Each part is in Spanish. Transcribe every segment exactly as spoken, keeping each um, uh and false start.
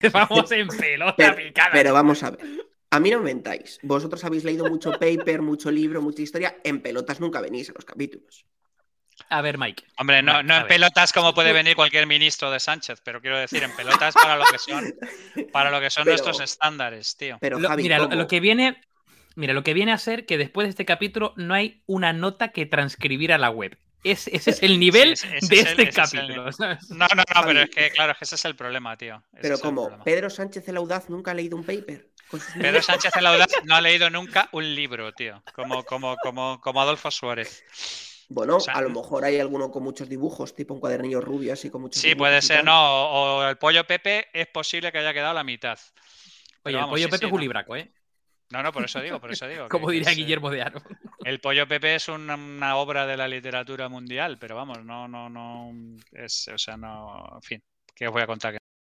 Vamos en pelota pero, picada. pero vamos a ver. A mí no me mentáis. Vosotros habéis leído mucho paper, mucho libro, mucha historia. En pelotas nunca venís a los capítulos. A ver, Mike. Hombre, no, Mike, no en pelotas como puede venir cualquier ministro de Sánchez, pero quiero decir, en pelotas para lo que son, para lo que son pero, nuestros estándares, tío. Pero, lo, Javi, mira, ¿cómo? Lo, lo que viene. Mira, lo que viene a ser que después de este capítulo no hay una nota que transcribir a la web. Es, ese es el nivel sí, ese, ese de este el, capítulo. El... No, no, no, Javi, pero es que, claro, es que ese es el problema, tío. Ese pero es como Pedro Sánchez el Audaz nunca ha leído un paper. Pedro Sánchez el Audaz no ha leído nunca un libro, tío. Como, como, como, como Adolfo Suárez. Bueno, o sea, a lo mejor hay alguno con muchos dibujos, tipo un cuadernillo rubio así con muchos sí, dibujos. Sí, puede ser, no. O, o el pollo Pepe es posible que haya quedado la mitad. Oye, vamos, el pollo sí, Pepe sí, es julibraco, ¿eh? No, no, por eso digo, por eso digo. Como que, diría que es, Guillermo de Aro. El pollo Pepe es una, una obra de la literatura mundial, pero vamos, no, no, no. Es, o sea, no. En fin, ¿qué os voy a contar?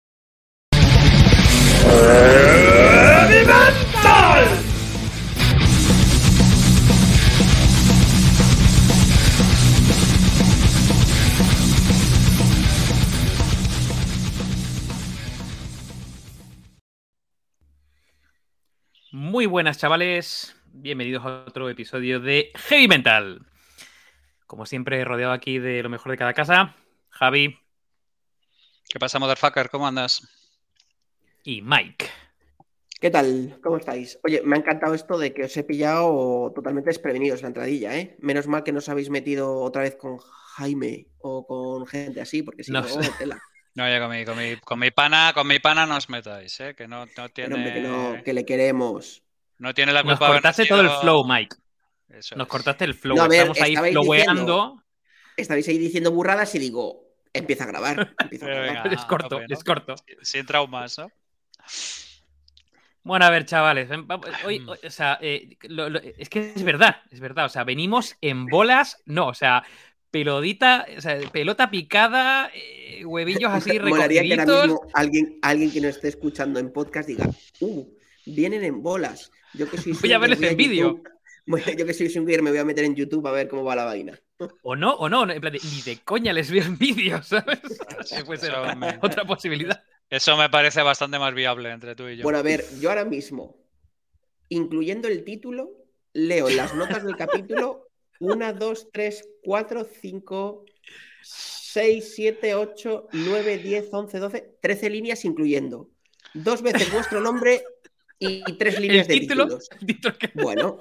Muy buenas, chavales. Bienvenidos a otro episodio de Heavy Mental. Como siempre, rodeado aquí de lo mejor de cada casa. Javi. ¿Qué pasa, motherfucker? ¿Cómo andas? Y Mike. ¿Qué tal? ¿Cómo estáis? Oye, me ha encantado esto de que os he pillado totalmente desprevenidos la entradilla, ¿eh? Menos mal que no os habéis metido otra vez con Jaime o con gente así, porque si no, no tela. No, ya con mi, con mi, con mi pana, con mi pana no os metáis, ¿eh? Que no, no tiene. Pero hombre, que no, que le queremos. No tiene la culpa. Nos cortaste nacido... todo el flow, Mike. Eso Nos es. cortaste el flow. No, a ver, estamos ahí floweando. Estabais ahí diciendo burradas y digo, empieza a grabar. Empieza a grabar. Venga, es corto, tope, ¿no? es corto. Sin, sin traumas, ¿no? Bueno, a ver, chavales. Hoy, hoy, o sea, eh, lo, lo, es que es verdad, es verdad. O sea, venimos en bolas, no, o sea, pelotita, o sea, pelota picada, eh, huevillos así recogiditos. Molaría que ahora mismo alguien, alguien que nos esté escuchando en podcast diga, uh, vienen en bolas. Yo que soy voy a verles en vídeo. Yo que soy swinger me voy a meter en YouTube a ver cómo va la vaina. O no, o no, en plan de, ni de coña les veo en vídeo, ¿sabes? Puede ser otra, me... otra posibilidad. Eso me parece bastante más viable entre tú y yo. Bueno, a ver, yo ahora mismo, incluyendo el título, leo en las notas del capítulo una, dos, tres, cuatro, cinco, seis, siete, ocho, nueve, diez, once, doce, trece líneas incluyendo dos veces vuestro nombre y tres líneas de título, títulos. título que... Bueno,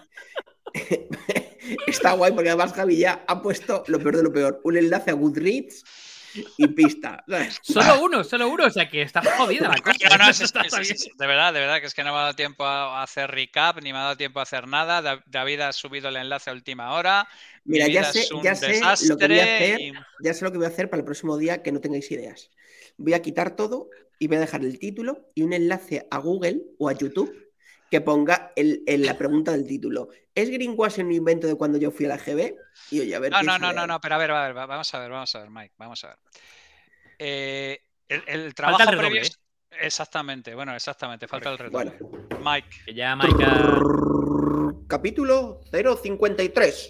está guay porque además Javi ya ha puesto lo peor de lo peor, un enlace a Goodreads y pista. Solo uno, solo uno, o sea que está jodida la cosa. No, no, es, es, es, es, de verdad, de verdad, que es que no me ha dado tiempo a hacer recap, ni me ha dado tiempo a hacer nada. David ha subido el enlace a última hora. Mira, ya sé, ya sé lo que voy a hacer, y... ya sé lo que voy a hacer para el próximo día que no tengáis ideas. Voy a quitar todo y voy a dejar el título y un enlace a Google o a YouTube que ponga el, el, la pregunta del título. ¿Es greenwashing un invento de cuando yo fui a la G B? Y oye, a ver. No, no, no, no, no, pero a ver, a ver, vamos a ver, vamos a ver, Mike, vamos a ver. Eh, el, el trabajo falta el previo. redoble, ¿eh? Exactamente, bueno, exactamente, falta el redoble. Bueno. Mike. Que ya Mike. Ha... Capítulo cero cincuenta y tres.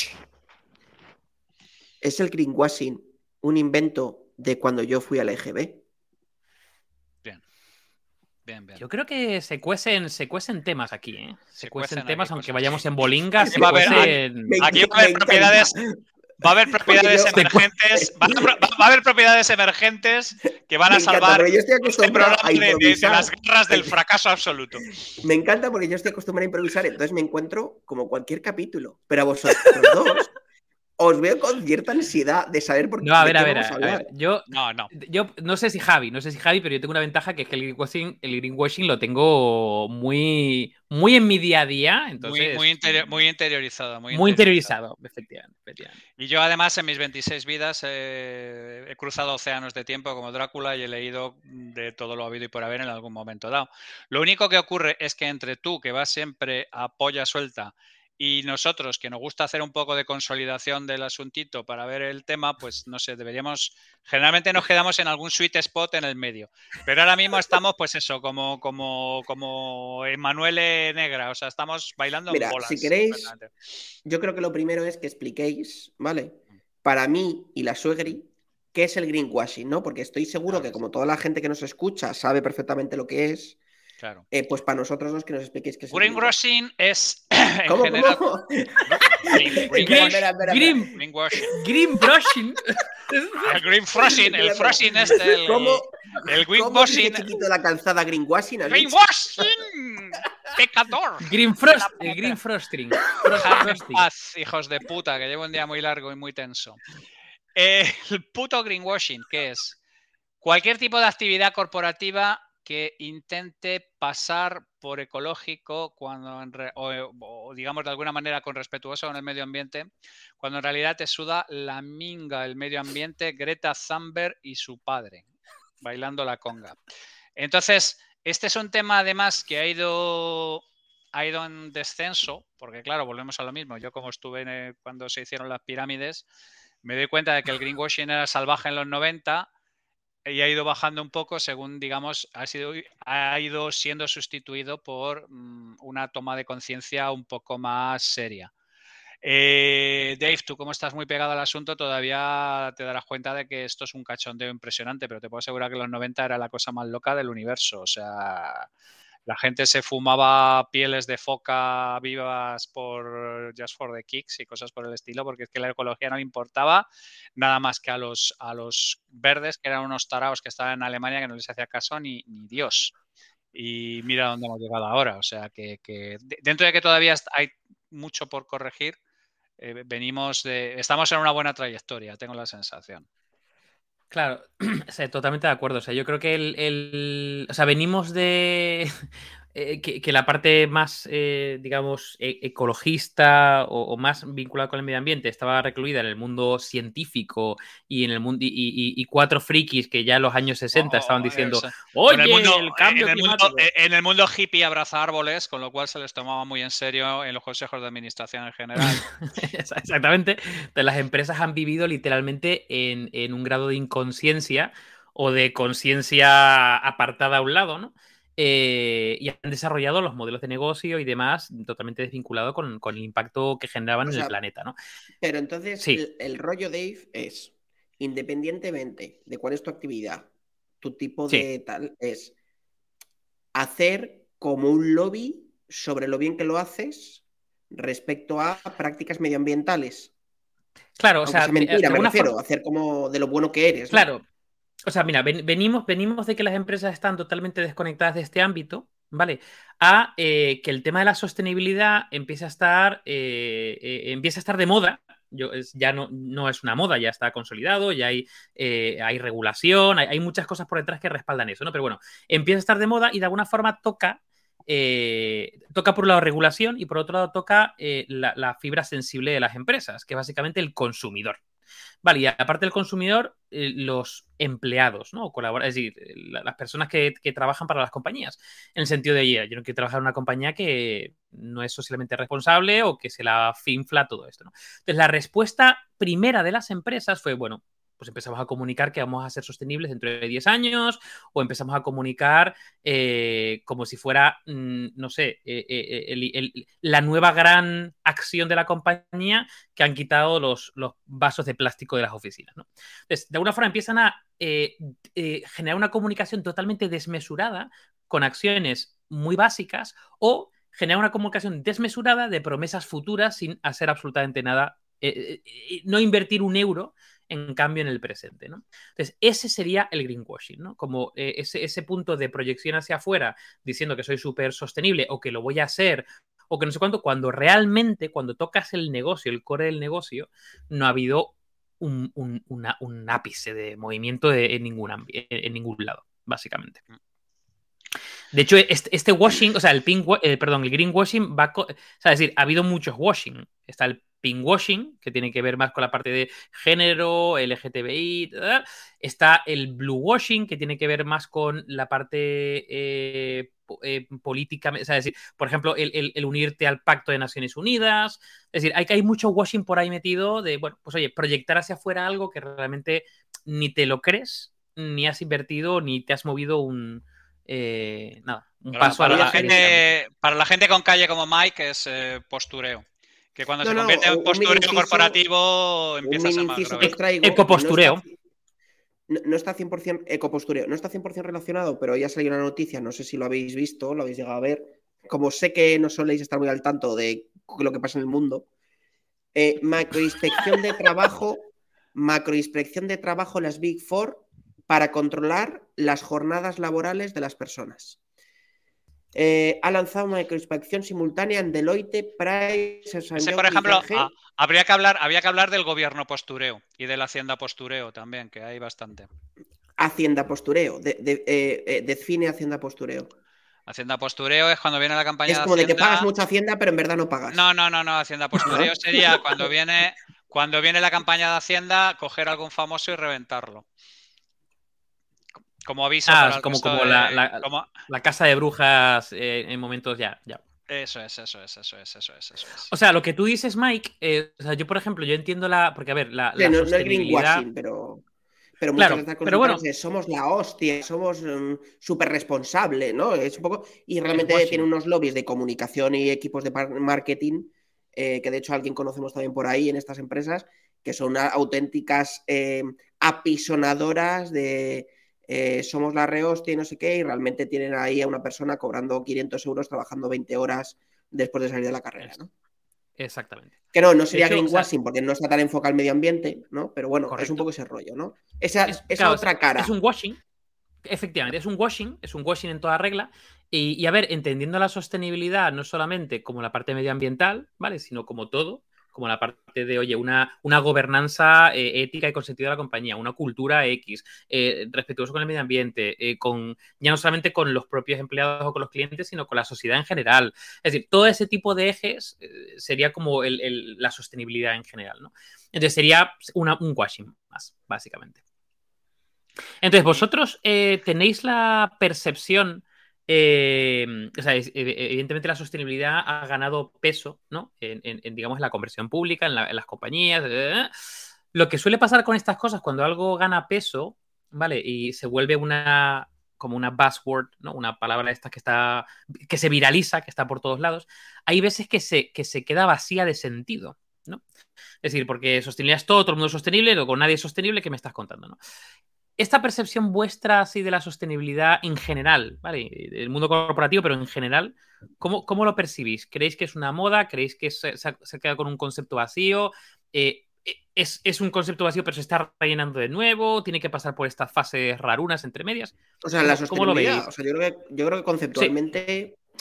¿Es el greenwashing un invento de cuando yo fui a la E G B? Bien. Bien, bien. Yo creo que se cuecen, se cuecen temas aquí, ¿eh? Se, se cuecen, cuecen temas, aunque cosas. Vayamos en bolingas. Va a haber, cuecen... Aquí va a haber propiedades. Va a haber propiedades yo, emergentes. Va a, va a haber propiedades emergentes que van a salvar yo estoy este programa de, de, de las garras del fracaso absoluto. Me encanta porque yo estoy acostumbrado a improvisar, entonces me encuentro como cualquier capítulo. Pero a vosotros dos os veo con cierta ansiedad de saber por qué. No, a ver, a ver, a, a ver. Yo no, no. yo no sé si Javi, no sé si Javi, pero yo tengo una ventaja que es que el greenwashing, el greenwashing lo tengo muy, muy en mi día a día. Entonces, muy, muy, interior, muy interiorizado. Muy, muy interiorizado, interiorizado efectivamente, efectivamente. Y yo además en mis veintiséis vidas eh, he cruzado océanos de tiempo como Drácula y he leído de todo lo habido y por haber en algún momento dado. Lo único que ocurre es que entre tú, que vas siempre a polla suelta, y nosotros, que nos gusta hacer un poco de consolidación del asuntito para ver el tema, pues no sé, deberíamos... Generalmente nos quedamos en algún sweet spot en el medio. Pero ahora mismo estamos, pues eso, como, como, como Emanuele Negra. O sea, estamos bailando Mira, en bolas. Si queréis, yo creo que lo primero es que expliquéis, ¿vale? Para mí y la suegri, qué es el greenwashing, ¿no? Porque estoy seguro que como toda la gente que nos escucha sabe perfectamente lo que es, claro. eh, pues para nosotros no es que nos expliquéis qué es el greenwashing. Es en ¿Cómo, general... cómo? Green, green, Green, espera, espera, green, greenwashing. Greenwashing. El greenwashing, el frosting es el, ¿Cómo, el ¿Cómo dice greenwashing. chiquito de la calzada greenwashing? ¿has dicho? ¡Greenwashing! ¡Pecador! Green Frost, el Green Frosting. Frost, Dejadme en frosting. paz, hijos de puta, que llevo un día muy largo y muy tenso. Eh, el puto greenwashing, ¿qué es? Cualquier tipo de actividad corporativa que intente pasar por ecológico cuando en re, o, o digamos de alguna manera con respetuoso con el medio ambiente, cuando en realidad te suda la minga el medio ambiente, Greta Thunberg y su padre bailando la conga. Entonces, este es un tema además que ha ido, ha ido en descenso, porque claro, volvemos a lo mismo. Yo como estuve en el, cuando se hicieron las pirámides, me doy cuenta de que el greenwashing era salvaje en los noventa y ha ido bajando un poco según, digamos, ha, sido, ha ido siendo sustituido por um, una toma de conciencia un poco más seria. Eh, Dave, tú como estás muy pegado al asunto, todavía te darás cuenta de que esto es un cachondeo impresionante, pero te puedo asegurar que en los noventa era la cosa más loca del universo. O sea, la gente se fumaba pieles de foca vivas por Just for the Kicks y cosas por el estilo, porque es que la ecología no le importaba nada más que a los, a los verdes, que eran unos taraos que estaban en Alemania, que no les hacía caso ni, ni Dios. Y mira dónde hemos llegado ahora. O sea, que, que dentro de que todavía hay mucho por corregir, eh, venimos de... Estamos en una buena trayectoria, tengo la sensación. Claro, o sea, totalmente de acuerdo. O sea, yo creo que el, el o sea, venimos de eh, que, que la parte más, eh, digamos, e ecologista o, o más vinculada con el medio ambiente estaba recluida en el mundo científico y en el mundo y, y, y cuatro frikis que ya en los años sesenta oh, estaban diciendo, oye, el, mundo, el cambio en el climático. Mundo, en el mundo hippie abraza árboles, con lo cual se les tomaba muy en serio en los consejos de administración en general. Exactamente. Entonces, las empresas han vivido literalmente en, en un grado de inconsciencia o de conciencia apartada a un lado, ¿no? Eh, y han desarrollado los modelos de negocio y demás totalmente desvinculados con, con el impacto que generaban o sea, en el planeta, ¿no? Pero entonces sí. el, el rollo, Dave, es, independientemente de cuál es tu actividad, tu tipo sí. de tal, es hacer como un lobby sobre lo bien que lo haces respecto a prácticas medioambientales. Claro, Aunque o sea, sea mentira, me refiero, forma... hacer como de lo bueno que eres. Claro. ¿no? O sea, mira, ven, venimos, venimos de que las empresas están totalmente desconectadas de este ámbito, ¿vale? A eh, que el tema de la sostenibilidad empieza a estar, eh, eh, empieza a estar de moda. Yo, es, ya no, no es una moda, ya está consolidado, ya hay, eh, hay regulación, hay, hay muchas cosas por detrás que respaldan eso, ¿no? Pero bueno, empieza a estar de moda y de alguna forma toca, eh, toca por un lado regulación y por otro lado toca eh, la, la fibra sensible de las empresas, que es básicamente el consumidor. Vale, y aparte del consumidor, eh, los empleados, ¿no? Es decir, la, las personas que, que trabajan para las compañías. En el sentido de, oye, yo no quiero trabajar en una compañía que no es socialmente responsable o que se la finfla todo esto, ¿no? Entonces, la respuesta primera de las empresas fue, bueno, pues empezamos a comunicar que vamos a ser sostenibles dentro de diez años o empezamos a comunicar eh, como si fuera, mmm, no sé, eh, eh, el, el, la nueva gran acción de la compañía que han quitado los, los vasos de plástico de las oficinas, ¿no? Entonces, de alguna forma empiezan a eh, eh, generar una comunicación totalmente desmesurada con acciones muy básicas o generar una comunicación desmesurada de promesas futuras sin hacer absolutamente nada, eh, eh, no invertir un euro en cambio en el presente, ¿no? Entonces, ese sería el greenwashing, ¿no? Como eh, ese, ese punto de proyección hacia afuera diciendo que soy súper sostenible o que lo voy a hacer o que no sé cuánto, cuando realmente, cuando tocas el negocio, el core del negocio, no ha habido un, un, una, un ápice de movimiento de, en, ningún en, en ningún lado, básicamente. De hecho, este, este washing, o sea, el pink, eh, perdón, el greenwashing va, o sea, es decir, ha habido muchos washing. Está el pinkwashing, que tiene que ver más con la parte de género, L G T B I, tal. Está el bluewashing, que tiene que ver más con la parte eh, eh, política, o sea, es decir, por ejemplo, el, el, el unirte al Pacto de Naciones Unidas. Es decir, hay, hay mucho washing por ahí metido de, bueno, pues oye, proyectar hacia afuera algo que realmente ni te lo crees, ni has invertido, ni te has movido un... Eh, nada, un Pero paso para, a la la, gente, para la gente con calle como Mike es eh, postureo. Que cuando no, se convierte no, en postureo corporativo empieza a ser más grave. Ecopostureo. no, no está cien por ciento ecopostureo, no está cien por ciento relacionado, pero ya salió una noticia, no sé si lo habéis visto, lo habéis llegado a ver. Como sé que no soléis estar muy al tanto de lo que pasa en el mundo, eh, macroinspección de trabajo, macroinspección de trabajo, las Big Four, para controlar las jornadas laborales de las personas. Eh, ha lanzado una microinspección simultánea en Deloitte, Price, Ese, por ejemplo, a, habría que hablar, habría que hablar del gobierno postureo y de la hacienda postureo también, que hay bastante. Hacienda postureo, de, de, eh, eh, define hacienda postureo. Hacienda postureo es cuando viene la campaña es de como Hacienda... de que pagas mucha Hacienda, pero en verdad no pagas. No, no, no, no. Hacienda postureo sería cuando viene, cuando viene la campaña de Hacienda, coger a algún famoso y reventarlo. Como aviso ah, para el como, resto como de... la, la, como... la casa de brujas eh, en momentos ya, ya. Eso es, eso es, eso es, eso es, eso es. O sea, lo que tú dices, Mike, eh, o sea, yo, por ejemplo, yo entiendo la... Porque, a ver, la, sí, la no, sostenibilidad... No es greenwashing, pero... Pero muchas claro, de estas pero bueno, consultoras somos la hostia, somos um, súper responsables, ¿no? Es un poco... Y realmente tiene unos lobbies de comunicación y equipos de marketing, eh, que de hecho alguien conocemos también por ahí en estas empresas, que son auténticas eh, apisonadoras de eh, somos la rehostia y no sé qué, y realmente tienen ahí a una persona cobrando quinientos euros trabajando veinte horas después de salir de la carrera, ¿no? Exactamente. Que no, no sería hecho, greenwashing, o sea, porque no está tan enfocado al medio ambiente, ¿no? Pero bueno, correcto. es un poco ese rollo, ¿no? Esa, es, esa claro, otra cara. Es un washing, efectivamente, es un washing, es un washing en toda regla. Y, y a ver, entendiendo la sostenibilidad no solamente como la parte medioambiental, ¿vale? Sino como todo, como la parte de, oye, una, una gobernanza eh, ética y con sentido de la compañía, una cultura X, eh, respetuoso con el medio ambiente, eh, con, ya no solamente con los propios empleados o con los clientes, sino con la sociedad en general. Es decir, todo ese tipo de ejes eh, sería como el, el, la sostenibilidad en general, ¿no? Entonces sería una, un washing más, básicamente. Entonces, vosotros eh, tenéis la percepción, eh, o sea, es, evidentemente la sostenibilidad ha ganado peso, ¿no? En, en, en digamos, en la conversión pública, en, la, en las compañías. Eh, lo que suele pasar con estas cosas, cuando algo gana peso, ¿vale? Y se vuelve una como una buzzword, ¿no? Una palabra esta que está, que se viraliza, que está por todos lados, hay veces que se, que se queda vacía de sentido, ¿no? Es decir, porque sostenibilidad es todo, todo el mundo es sostenible, luego nadie es sostenible, ¿qué me estás contando, no? Esta percepción vuestra así de la sostenibilidad en general, ¿vale? El mundo corporativo, pero en general, ¿cómo, cómo lo percibís? ¿Creéis que es una moda? ¿Creéis que se, se, se queda con un concepto vacío? Eh, es, ¿Es un concepto vacío pero se está rellenando de nuevo? ¿Tiene que pasar por estas fases rarunas entre medias? O sea, ¿Cómo, la sostenibilidad, ¿cómo lo veis? O sea, yo creo que, yo creo que conceptualmente, sí.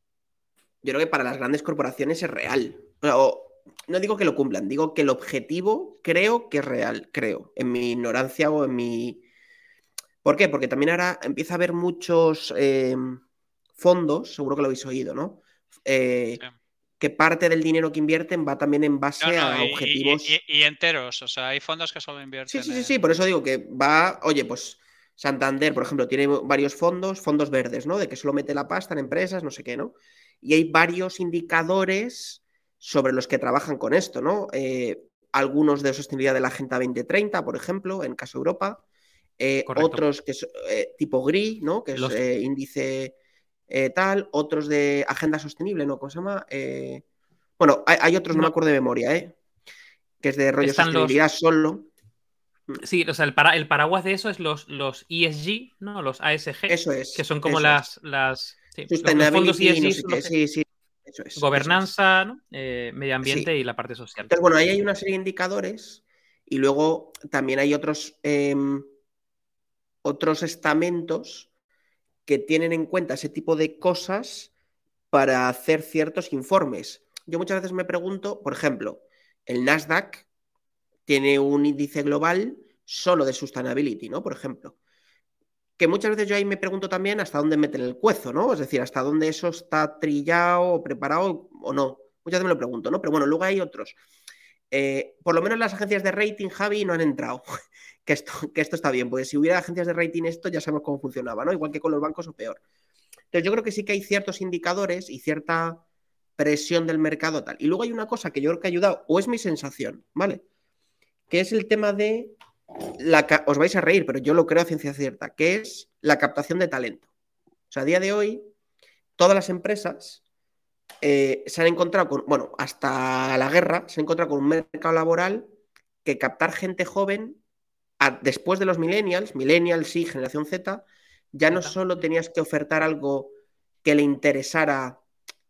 Yo creo que para las grandes corporaciones es real. O, no digo que lo cumplan, digo que el objetivo creo que es real, creo, en mi ignorancia o en mi... ¿Por qué? Porque también ahora empieza a haber muchos eh, fondos, seguro que lo habéis oído, ¿no? Eh, sí. Que parte del dinero que invierten va también en base no, no, a y, objetivos... Y, y, y enteros, o sea, hay fondos que solo invierten Sí, sí, sí, en... sí, por eso digo que va, oye, pues Santander, por ejemplo, tiene varios fondos, fondos verdes, ¿no? De que solo mete la pasta en empresas, no sé qué, ¿no? Y hay varios indicadores sobre los que trabajan con esto, ¿no? Eh, algunos de sostenibilidad de la Agenda veinte treinta, por ejemplo, en caso Europa, eh, otros que es eh, tipo G R I, ¿no? Que es los... eh, índice eh, tal, otros de Agenda Sostenible, ¿no? ¿Cómo se llama? Eh, bueno, hay, hay otros, no, no me acuerdo de memoria, ¿eh? Que es de rollo Están sostenibilidad los... solo. Sí, o sea, el, para, el paraguas de eso es los, los E S G, ¿no? Los A S G. Eso es. Que son como eso las... es. las sí, Sustainability, los fondos E S G no sé son qué, los que... sí, sí. Eso es. Gobernanza, eso es. ¿no? Eh, medio ambiente sí. Y la parte social. Entonces, bueno, ahí hay una serie de indicadores y luego también hay otros, eh, otros estamentos que tienen en cuenta ese tipo de cosas para hacer ciertos informes. Yo muchas veces me pregunto, por ejemplo, el Nasdaq tiene un índice global solo de sustainability, ¿no? Por ejemplo. Que muchas veces yo ahí me pregunto también hasta dónde meten el cuezo, ¿no? Es decir, hasta dónde eso está trillado o preparado o no. Muchas veces me lo pregunto, ¿no? Pero bueno, luego hay otros. Eh, por lo menos las agencias de rating, Javi, no han entrado. que, esto, que esto está bien, porque si hubiera agencias de rating esto ya sabemos cómo funcionaba, ¿no? Igual que con los bancos o peor. Entonces yo creo que sí que hay ciertos indicadores y cierta presión del mercado tal. Y luego hay una cosa que yo creo que ha ayudado, o es mi sensación, ¿vale? Que es el tema de... La, os vais a reír, pero yo lo creo a ciencia cierta, que es la captación de talento. O sea, a día de hoy, todas las empresas eh, se han encontrado con, bueno, hasta la guerra, se han encontrado con un mercado laboral que captar gente joven a, después de los millennials, millennials sí, generación Z, ya no Zeta. solo tenías que ofertar algo que le interesara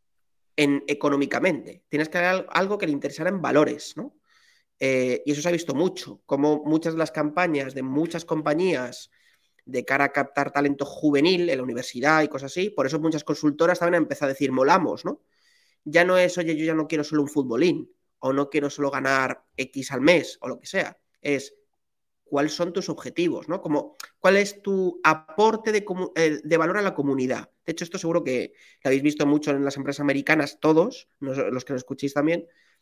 en, económicamente, tienes que dar algo que le interesara en valores, ¿no? Eh, y eso se ha visto mucho, como muchas de las campañas de muchas compañías de cara a captar talento juvenil en la universidad y cosas así, por eso muchas consultoras también han empezado a decir molamos, ¿no? Ya no es, oye, yo ya no quiero solo un futbolín, o no quiero solo ganar X al mes, o lo que sea, es cuáles son tus objetivos, ¿no? Como, ¿cuál es tu aporte de, eh, de, valor a la comunidad? De hecho, esto seguro que lo habéis visto mucho en las empresas americanas, todos, los que nos escuchéis también,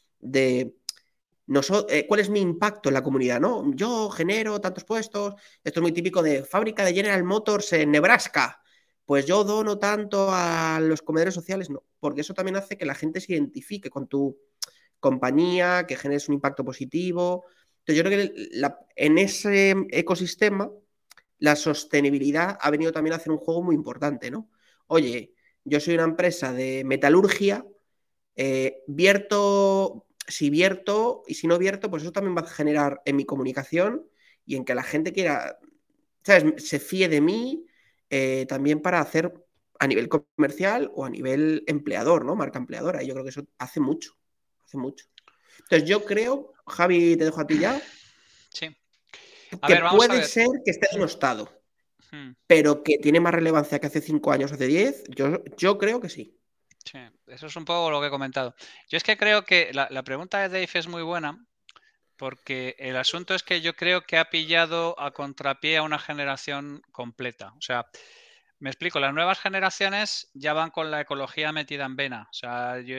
de no so, eh, cuál es mi impacto en la comunidad, ¿no? Yo genero tantos puestos, esto es muy típico de fábrica de General Motors en Nebraska, pues yo dono tanto a los comedores sociales, no, porque eso también hace que la gente se identifique con tu compañía, que generes un impacto positivo. Entonces yo creo que la, en ese ecosistema la sostenibilidad ha venido también a hacer un juego muy importante, ¿no? Oye, yo soy una empresa de metalurgia, eh, vierto, si vierto y si no vierto, pues eso también va a generar en mi comunicación y en que la gente quiera, ¿sabes? Se fíe de mí eh, también para hacer a nivel comercial o a nivel empleador, ¿no? Marca empleadora. Y yo creo que eso hace mucho, hace mucho. Entonces yo creo, Javi, te dejo a ti ya, Sí. A que ver, vamos a puede ver. ser que esté denostado, Hmm. pero que tiene más relevancia que hace cinco años, hace diez, yo, yo creo que sí. Sí, eso es un poco lo que he comentado. Yo es que creo que la, la pregunta de Dave es muy buena porque el asunto es que yo creo que ha pillado a contrapié a una generación completa. O sea, me explico, las nuevas generaciones ya van con la ecología metida en vena. O sea, yo,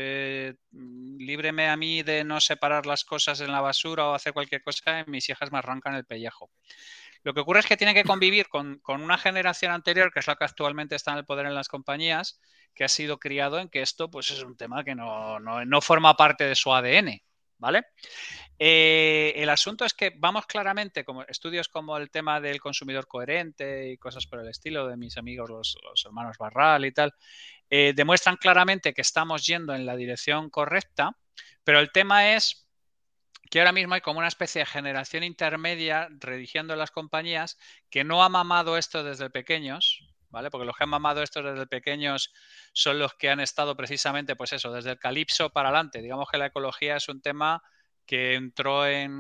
líbreme a mí de no separar las cosas en la basura o hacer cualquier cosa, y mis hijas me arrancan el pellejo. Lo que ocurre es que tiene que convivir con, con, una generación anterior, que es la que actualmente está en el poder en las compañías, que ha sido criado en que esto pues, es un tema que no, no, no forma parte de su A D N, ¿vale? Eh, el asunto es que vamos claramente, como estudios como el tema del consumidor coherente y cosas por el estilo de mis amigos los, los hermanos Barral y tal, eh, demuestran claramente que estamos yendo en la dirección correcta, pero el tema es que ahora mismo hay como una especie de generación intermedia dirigiendo las compañías que no ha mamado esto desde pequeños, ¿vale? Porque los que han mamado esto desde pequeños son los que han estado precisamente, pues eso, desde el calipso para adelante. Digamos que la ecología es un tema que entró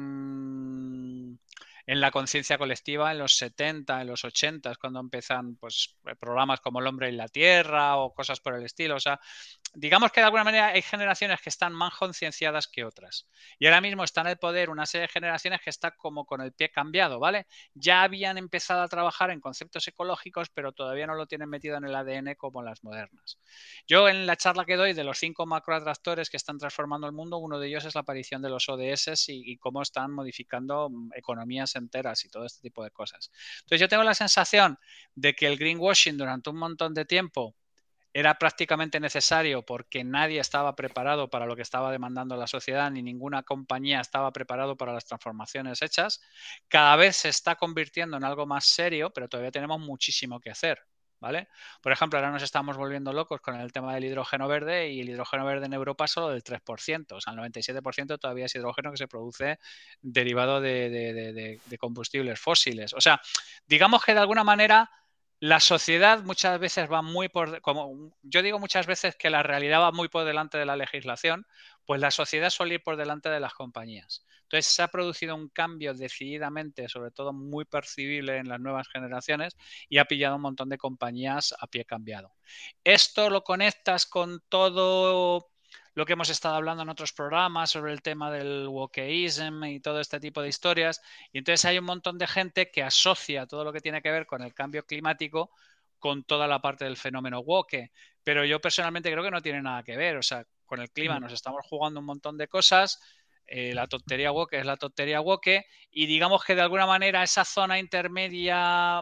en, en la conciencia colectiva en los setenta, en los ochenta, cuando empiezan pues, programas como El hombre y la tierra o cosas por el estilo. O sea, digamos que de alguna manera hay generaciones que están más concienciadas que otras. Y ahora mismo está en el poder una serie de generaciones que está como con el pie cambiado, ¿vale? Ya habían empezado a trabajar en conceptos ecológicos, pero todavía no lo tienen metido en el A D N como las modernas. Yo en la charla que doy de los cinco macroatractores que están transformando el mundo, uno de ellos es la aparición de los O D S y, y cómo están modificando economías enteras y todo este tipo de cosas. Entonces yo tengo la sensación de que el greenwashing durante un montón de tiempo era prácticamente necesario porque nadie estaba preparado para lo que estaba demandando la sociedad, ni ninguna compañía estaba preparado para las transformaciones hechas. Cada vez se está convirtiendo en algo más serio, pero todavía tenemos muchísimo que hacer, ¿vale? Por ejemplo, ahora nos estamos volviendo locos con el tema del hidrógeno verde y el hidrógeno verde en Europa es solo del tres por ciento, o sea, el noventa y siete por ciento todavía es hidrógeno que se produce derivado de, de, de, de combustibles fósiles. O sea, digamos que de alguna manera la sociedad muchas veces va muy por, como yo digo muchas veces que la realidad va muy por delante de la legislación, pues la sociedad suele ir por delante de las compañías. Entonces se ha producido un cambio decididamente, sobre todo muy percibible en las nuevas generaciones y ha pillado un montón de compañías a pie cambiado. Esto lo conectas con todo lo que hemos estado hablando en otros programas sobre el tema del wokeism y todo este tipo de historias. Y entonces hay un montón de gente que asocia todo lo que tiene que ver con el cambio climático con toda la parte del fenómeno woke. Pero yo personalmente creo que no tiene nada que ver. O sea, con el clima nos estamos jugando un montón de cosas. Eh, la tontería woke es la tontería woke. Y digamos que de alguna manera esa zona intermedia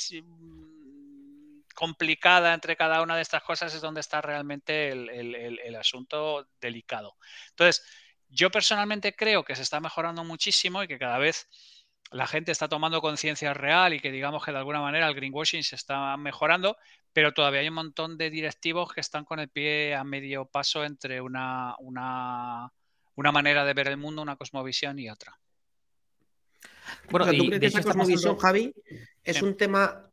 complicada entre cada una de estas cosas es donde está realmente el, el, el, el asunto delicado. Entonces, yo personalmente creo que se está mejorando muchísimo y que cada vez la gente está tomando conciencia real y que digamos que de alguna manera el greenwashing se está mejorando, pero todavía hay un montón de directivos que están con el pie a medio paso entre una, una, una manera de ver el mundo, una cosmovisión y otra. Bueno, o sea, ¿tú y crees de que hecho esa está cosmovisión, pasando... Javi, es Sí. un tema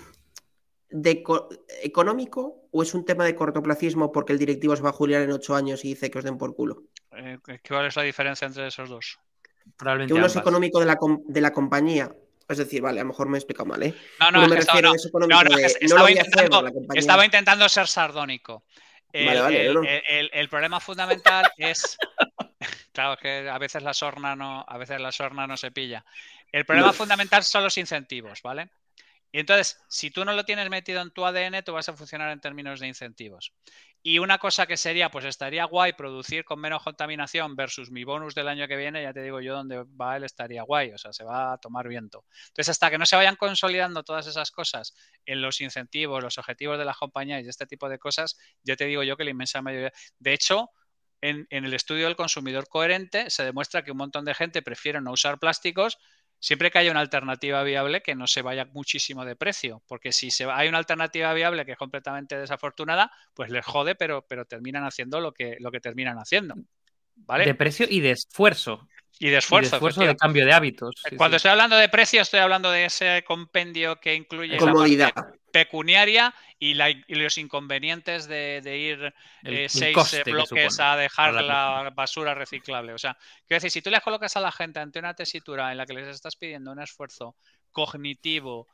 de co- económico o es un tema de cortoplacismo porque el directivo se va a jubilar en ocho años y dice que os den por culo? Eh, ¿Cuál es la diferencia entre esos dos? Que Probablemente uno es ambas. económico de la, com- de la compañía. Es decir, vale, a lo mejor me he explicado mal, ¿eh? No, no, Uno es me que estaba, refiero, no, es no, económico no, es de que no lo estaba voy a hacer intentando, porque la compañía... estaba intentando ser sardónico. Vale, El, vale, no, el- no. el- el- el problema fundamental es, claro, que a veces la sorna no, a veces la sorna no se pilla. El No. problema fundamental son los incentivos, ¿vale? Y entonces, si tú no lo tienes metido en tu A D N, tú vas a funcionar en términos de incentivos. Y una cosa que sería, pues estaría guay producir con menos contaminación versus mi bonus del año que viene, ya te digo yo dónde va él, estaría guay, o sea, se va a tomar viento. Entonces, hasta que no se vayan consolidando todas esas cosas en los incentivos, los objetivos de las compañías y este tipo de cosas, ya te digo yo que la inmensa mayoría... De hecho, en, en el estudio del consumidor coherente se demuestra que un montón de gente prefiere no usar plásticos siempre que haya una alternativa viable que no se vaya muchísimo de precio, porque si se va, hay una alternativa viable que es completamente desafortunada, pues les jode, pero, pero terminan haciendo lo que, lo que terminan haciendo, ¿vale? De precio y de esfuerzo. Y de Y de esfuerzo, esfuerzo de efectivamente. cambio de hábitos. Sí, Cuando sí. estoy hablando de precio, estoy hablando de ese compendio que incluye la Comodidad. parte pecuniaria y, la, y los inconvenientes de, de ir El, eh, el seis coste que bloques supone a dejar para la persona. la basura reciclable. O sea, quiero decir, si tú les colocas a la gente ante una tesitura en la que les estás pidiendo un esfuerzo cognitivo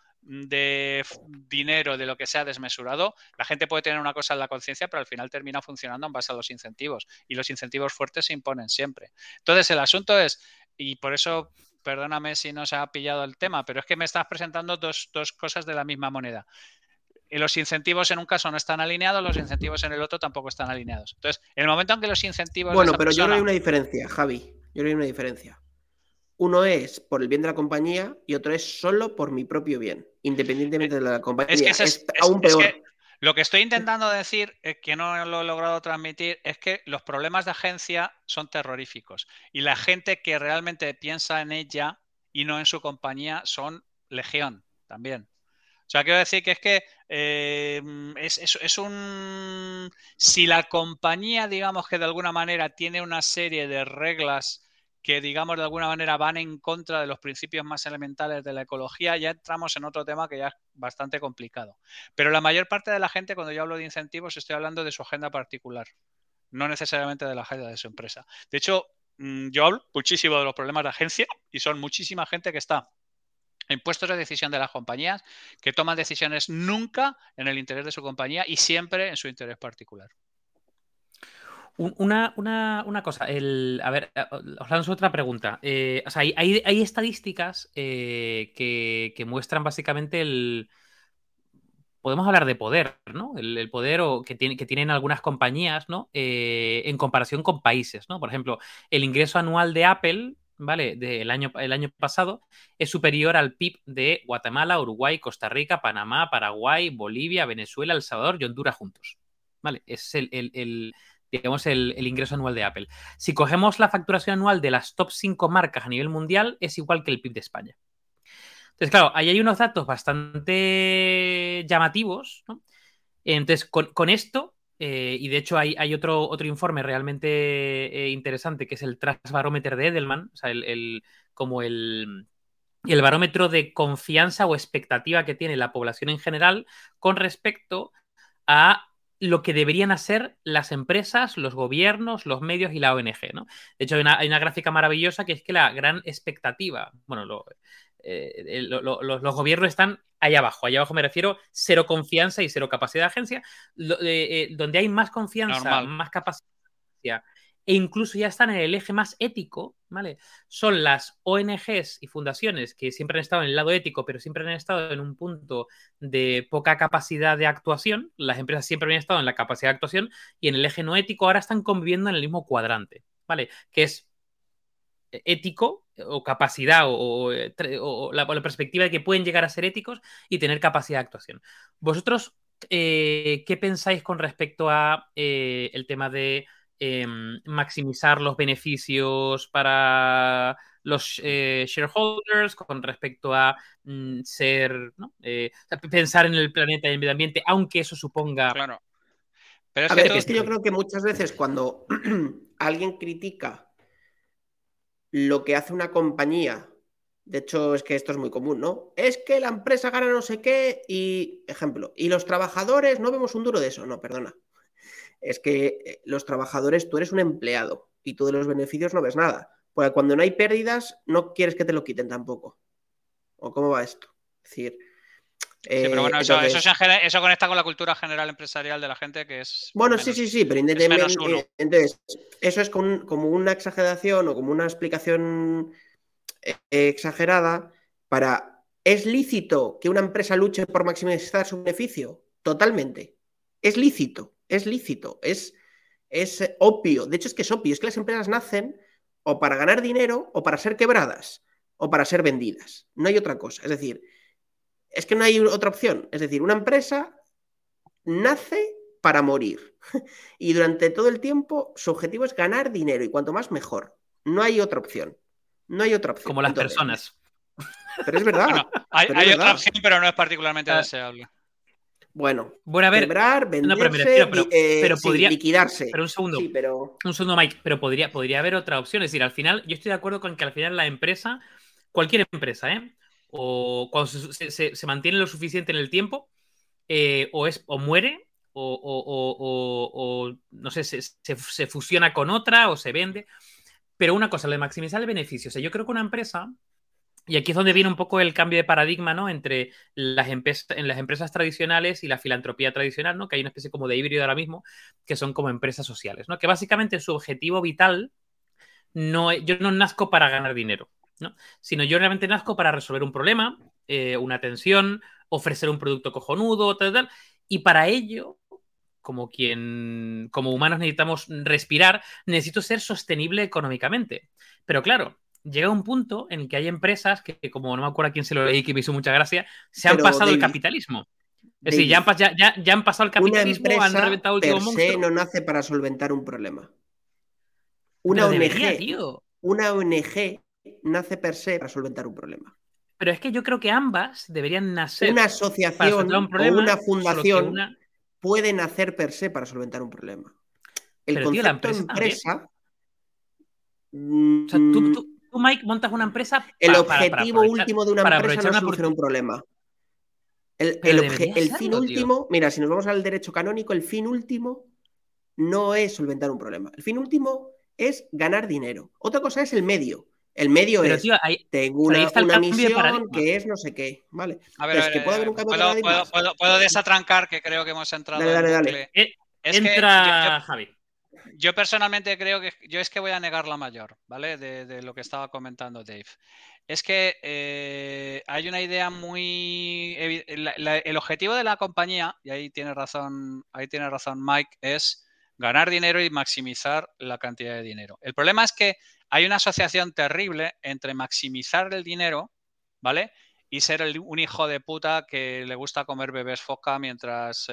de dinero, de lo que sea desmesurado, la gente puede tener una cosa en la conciencia, pero al final termina funcionando en base a los incentivos. Y los incentivos fuertes se imponen siempre. Entonces, el asunto es, y por eso... Perdóname si no se ha pillado el tema, pero es que me estás presentando dos, dos cosas de la misma moneda. Y los incentivos en un caso no están alineados, los incentivos en el otro tampoco están alineados. Entonces, en el momento en que los incentivos Bueno, de esa pero yo creo persona... que hay una diferencia, Javi. Yo creo que hay una diferencia. Uno es por el bien de la compañía y otro es solo por mi propio bien, independientemente de la compañía. Es que, es, es es, aún es peor. que lo que estoy intentando decir, eh, que no lo he logrado transmitir, es que los problemas de agencia son terroríficos. Y la gente que realmente piensa en ella y no en su compañía son legión también. O sea, quiero decir que es que eh, es, es, es un... Si la compañía, digamos que de alguna manera tiene una serie de reglas que, digamos, de alguna manera van en contra de los principios más elementales de la ecología, ya entramos en otro tema que ya es bastante complicado. Pero la mayor parte de la gente, cuando yo hablo de incentivos, estoy hablando de su agenda particular, no necesariamente de la agenda de su empresa. De hecho, yo hablo muchísimo de los problemas de agencia y son muchísima gente que está en puestos de decisión de las compañías que toman decisiones nunca en el interés de su compañía y siempre en su interés particular. Una, una, una cosa, el, a ver, os lanzo otra pregunta. Eh, o sea, hay, hay, hay estadísticas eh, que, que muestran básicamente el... Podemos hablar de poder, ¿no? El, el poder o que, tiene, que tienen algunas compañías, ¿no? Eh, en comparación con países, ¿no? Por ejemplo, el ingreso anual de Apple, ¿vale? Del año, el año pasado es superior al P I B de Guatemala, Uruguay, Costa Rica, Panamá, Paraguay, Bolivia, Venezuela, El Salvador y Honduras juntos. ¿Vale? Es el, el, el digamos, el, el ingreso anual de Apple. Si cogemos la facturación anual de las top cinco marcas a nivel mundial, es igual que el P I B de España. Entonces, claro, ahí hay unos datos bastante llamativos, ¿no? Entonces, con, con esto, eh, y de hecho hay, hay otro, otro informe realmente eh, interesante, que es el Trust Barometer de Edelman, o sea, el, el, como el, el barómetro de confianza o expectativa que tiene la población en general con respecto a lo que deberían hacer las empresas, los gobiernos, los medios y la O N G, ¿no? De hecho, hay una, hay una gráfica maravillosa que es que la gran expectativa, bueno, lo, eh, lo, lo, los gobiernos están ahí abajo, allá abajo me refiero, cero confianza y cero capacidad de agencia, lo, eh, donde hay más confianza, Normal. más capacidad e incluso ya están en el eje más ético, ¿vale? Son las O N Ges y fundaciones que siempre han estado en el lado ético, pero siempre han estado en un punto de poca capacidad de actuación. Las empresas siempre han estado en la capacidad de actuación y en el eje no ético ahora están conviviendo en el mismo cuadrante, ¿vale? Que es ético o capacidad o, o, o, la, o la perspectiva de que pueden llegar a ser éticos y tener capacidad de actuación. Vosotros, eh, ¿qué pensáis con respecto a eh, el tema de eh, maximizar los beneficios para los eh, shareholders con respecto a mm, ser, ¿no? eh, pensar en el planeta y el medio ambiente, aunque eso suponga... Claro. Pero es a que ver, tú... es que yo creo que muchas veces cuando alguien critica lo que hace una compañía De hecho, es que esto es muy común, ¿no? Es que la empresa gana no sé qué y, ejemplo, y los trabajadores no vemos un duro de eso. No, perdona. Es que los trabajadores, tú eres un empleado y tú de los beneficios no ves nada. Porque cuando no hay pérdidas, no quieres que te lo quiten tampoco. ¿O cómo va esto? Es decir... Sí, pero bueno, eh, eso, entonces... eso, se genera, eso conecta con la cultura general empresarial de la gente, que es. Bueno, menos, sí, sí, sí, pero es menos independientemente. uno. Eh, entonces, eso es con, como una exageración o como una explicación eh, exagerada para. ¿Es lícito que una empresa luche por maximizar su beneficio? Totalmente. Es lícito, es lícito, es, es eh, obvio. De hecho, es que es obvio, es que las empresas nacen o para ganar dinero o para ser quebradas o para ser vendidas. No hay otra cosa. Es decir, es que no hay otra opción. Es decir, una empresa nace para morir. Y durante todo el tiempo su objetivo es ganar dinero y cuanto más mejor. No hay otra opción. No hay otra opción. Como las Entonces, personas. Pero es verdad. Bueno, hay, pero hay es otra verdad. opción, pero no es particularmente Ah. deseable. Bueno, Bueno, a ver, quebrar, no, pero me venderse, refiero, pero, eh, pero sí, podría, liquidarse. pero un segundo, Sí, pero... un segundo, Mike, pero podría, podría haber otra opción. Es decir, al final, yo estoy de acuerdo con que al final la empresa, cualquier empresa, ¿eh? O cuando se, se- se mantiene lo suficiente en el tiempo, eh, o es, o muere, o, o- o- o- o, no sé, se, se- se fusiona con otra, o se vende. Pero una cosa, lo de maximizar el beneficio. O sea, yo creo que una empresa. Y aquí es donde viene un poco el cambio de paradigma, ¿no? Entre las, empresas, en las empresas tradicionales y la filantropía tradicional, ¿no? Que hay una especie como de híbrido ahora mismo, que son como empresas sociales, ¿no? Que básicamente su objetivo vital no es, yo no nazco para ganar dinero, ¿no? Sino yo realmente nazco para resolver un problema, eh, una tensión, ofrecer un producto cojonudo, tal, tal. Y para ello, como quien, como humanos necesitamos respirar, necesito ser sostenible económicamente. Pero claro, llega un punto en el que hay empresas que, como no me acuerdo a quién se lo leí, que me hizo mucha gracia, se han Pero, pasado el David, capitalismo. Es decir, David, ya han, pas- ya, ya- ya han pasado el una capitalismo, han empresa reventado el último per se monstruo. no nace para solventar un problema. Una Pero O N debería, G, tío. una O N G nace per se para solventar un problema. Pero es que yo creo que ambas deberían nacer Una para solventar un asociación o problema, una solo que fundación una. puede nacer per se para solventar un problema. El Pero, tío, la concepto empresa también. empresa. O sea, tú, mm, tú, tú, Mike, montas una empresa el pa- para, para objetivo aprovechar, último de una para empresa aprovechar no una soluciona un oportunidad. problema. El, Pero el, obje- debería el fin serlo, tío. último, mira, si nos vamos al derecho canónico, el fin último no es solventar un problema. El fin último es ganar dinero. Otra cosa es el medio. El medio Pero, es, tío, ahí, tengo pero ahí una, está el una cambio de misión paradigma. que es no sé qué, ¿vale? A ver, a Entonces, ver, ¿que puede haber un eh, cambio de ¿puedo, paradigma? puedo, puedo, puedo desatrancar, que creo que hemos entrado Dale, dale, en dale. bucle? Eh, Es que yo, Entra yo, Javi. yo personalmente creo que yo es que voy a negar la mayor, ¿vale? De, de lo que estaba comentando Dave. Es que eh, hay una idea muy evi- la- la- el objetivo de la compañía, y ahí tiene razón, ahí tiene razón Mike, es ganar dinero y maximizar la cantidad de dinero. El problema es que hay una asociación terrible entre maximizar el dinero, ¿vale? Y ser el- un hijo de puta que le gusta comer bebés foca mientras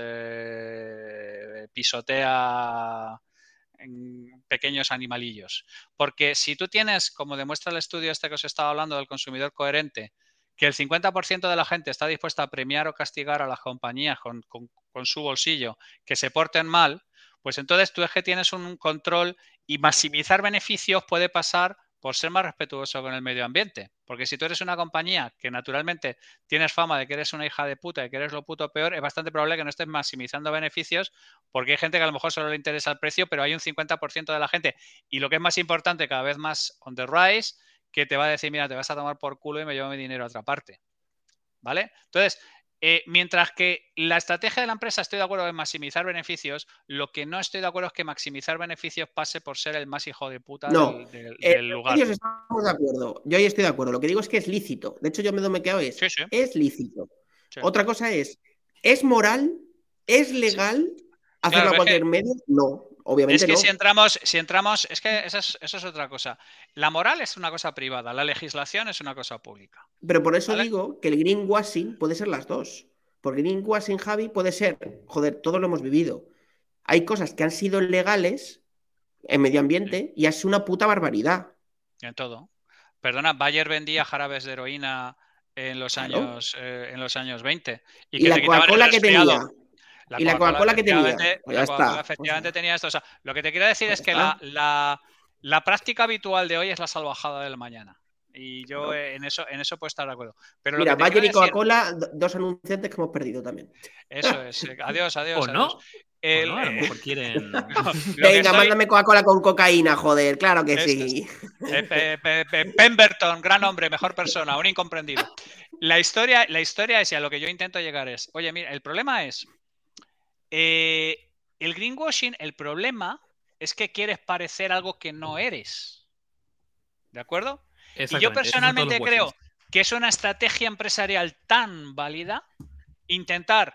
eh, pisotea en pequeños animalillos. Porque si tú tienes, como demuestra el estudio este que os estaba hablando del consumidor coherente, que el cincuenta por ciento de la gente está dispuesta a premiar o castigar a las compañías con, con, con su bolsillo que se porten mal, pues entonces tú es que tienes un control y maximizar beneficios puede pasar por ser más respetuoso con el medio ambiente. Porque si tú eres una compañía que naturalmente tienes fama de que eres una hija de puta y que eres lo puto peor, es bastante probable que no estés maximizando beneficios porque hay gente que a lo mejor solo le interesa el precio, pero hay un cincuenta por ciento de la gente, y lo que es más importante, cada vez más on the rise, que te va a decir, mira, te vas a tomar por culo y me llevo mi dinero a otra parte. ¿Vale? Entonces, eh, mientras que la estrategia de la empresa estoy de acuerdo en maximizar beneficios, lo que no estoy de acuerdo es que maximizar beneficios pase por ser el más hijo de puta No, del, del, eh, del lugar. Ellos estamos de acuerdo. Yo ahí estoy de acuerdo. Lo que digo es que es lícito. De hecho, yo me me quedo es, Sí, sí. es lícito. Sí. Otra cosa es, ¿es moral? ¿Es legal hacerlo Claro, a es cualquier que- medio? No, obviamente Es que no. si entramos, si entramos, es que eso es, eso es otra cosa. La moral es una cosa privada, la legislación es una cosa pública. Pero por eso ¿Vale? digo que el greenwashing puede ser las dos. Porque greenwashing, Javi, puede ser, joder, todos lo hemos vivido. Hay cosas que han sido legales en medio ambiente y es una puta barbaridad. En todo. Perdona, Bayer vendía jarabes de heroína en los Claro. años eh, en los años veinte. Y, Y que la te quitaban el Coca-Cola que resfriado. tenía. La Y la Coca-Cola que tenía. efectivamente, Pues ya la Coca-Cola está. efectivamente Pues, tenía esto. O sea, lo que te quiero decir pues es ya que la, está. la, la práctica habitual de hoy es la salvajada del mañana. Y yo Claro. en eso en eso puedo estar de acuerdo. Pero Mira, lo que te Bayer y quiero decir, Coca-Cola, do- dos anunciantes que hemos perdido también. eso es. eh, Adiós, adiós, O adiós. no. O El, no, a lo eh, mejor quieren. lo, lo que Venga, estoy, mándame Coca-Cola con cocaína, joder, claro que eso es. sí. Eh, Pe- Pe- Pe- Pemberton, gran hombre, mejor persona, un incomprendido. La historia, la historia es, y a lo que yo intento llegar es, oye, mira, el problema es, eh, el greenwashing, el problema es que quieres parecer algo que no eres. ¿De acuerdo? Y yo Exactamente, esos son todos los personalmente creo washings. que es una estrategia empresarial tan válida intentar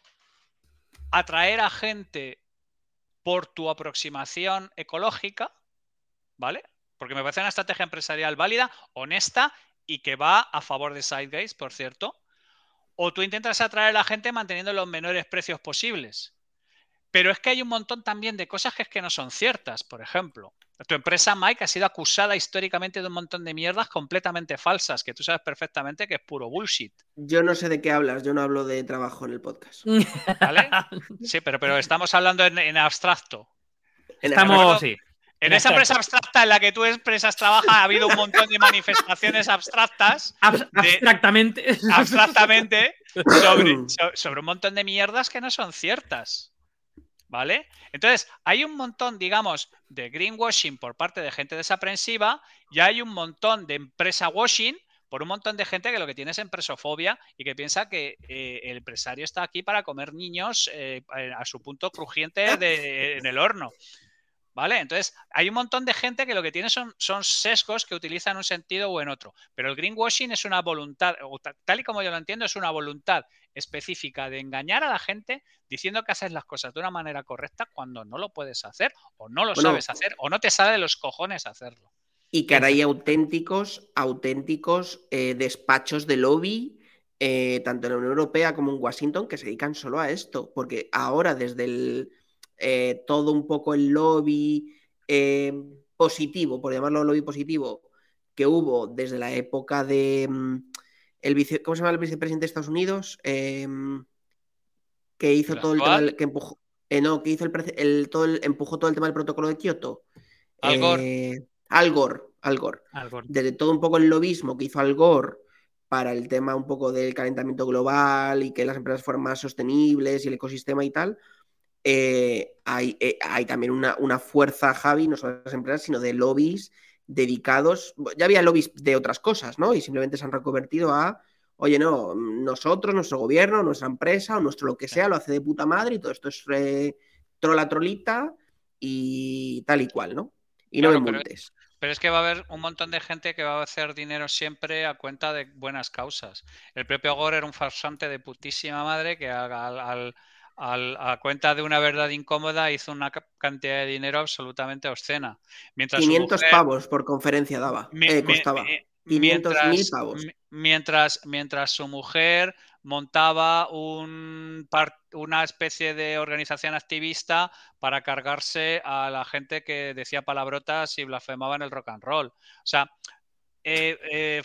atraer a gente por tu aproximación ecológica, ¿vale? Porque me parece una estrategia empresarial válida, honesta y que va a favor de Sidegaze, por cierto. O tú intentas atraer a la gente manteniendo los menores precios posibles. Pero es que hay un montón también de cosas que es que no son ciertas. Por ejemplo, tu empresa, Mike, ha sido acusada históricamente de un montón de mierdas completamente falsas, que tú sabes perfectamente que es puro bullshit. Yo no sé de qué hablas, yo no hablo de trabajo en el podcast. ¿Vale? Sí, pero, pero estamos hablando en, en abstracto. En Estamos, abstracto. sí. En En esa empresa abstracto. abstracta en la que tú empresas trabajas ha habido un montón de manifestaciones abstractas, Abs- de, abstractamente. abstractamente, sobre, so- sobre un montón de mierdas que no son ciertas. ¿Vale? Entonces, hay un montón, digamos, de greenwashing por parte de gente desaprensiva y hay un montón de empresa washing por un montón de gente que lo que tiene es empresofobia y que piensa que eh, el empresario está aquí para comer niños eh, a su punto crujiente de, en el horno. ¿Vale? Entonces, hay un montón de gente que lo que tiene son, son sesgos que utilizan un sentido o en otro. Pero el greenwashing es una voluntad, o tal y como yo lo entiendo, es una voluntad específica de engañar a la gente diciendo que haces las cosas de una manera correcta cuando no lo puedes hacer, o no lo Bueno, sabes hacer, o no te sale de los cojones hacerlo. y que ahora hay auténticos, auténticos eh, despachos de lobby, eh, tanto en la Unión Europea como en Washington, que se dedican solo a esto. Porque ahora, desde el eh, todo un poco el lobby eh, positivo, por llamarlo lobby positivo, que hubo desde la época de mm, el vice, ¿cómo se llama el vicepresidente de Estados Unidos? Eh, que hizo ¿El todo el tema actual? del, que empujó, eh, no, que hizo el, el, todo el, empujó todo el tema del protocolo de Kioto. Al Gore. Eh, Al Gore, Al Gore. Algo. Desde todo un poco el lobismo que hizo Al Gore para el tema un poco del calentamiento global y que las empresas fueran más sostenibles y el ecosistema y tal, eh, hay, eh, hay también una, una fuerza, Javi, no solo de las empresas, sino de lobbies dedicados. Ya había lobbies de otras cosas, ¿no? Y simplemente se han reconvertido a, oye, no, nosotros, nuestro gobierno, nuestra empresa o nuestro lo que sea, lo hace de puta madre y todo esto es eh, trola trolita y tal y cual, ¿no? Y Claro, no me pero, multes. pero es que va a haber un montón de gente que va a hacer dinero siempre a cuenta de buenas causas. El propio Gore era un farsante de putísima madre que al, al, al, a cuenta de una verdad incómoda hizo una cantidad de dinero absolutamente obscena. Mientras su quinientos mujer, pavos por conferencia daba, mi, eh, mi, costaba. mi, quinientos mil mientras, pavos. mientras, mientras su mujer montaba un, una especie de organización activista para cargarse a la gente que decía palabrotas y blasfemaba en el rock and roll. O sea, eh, eh,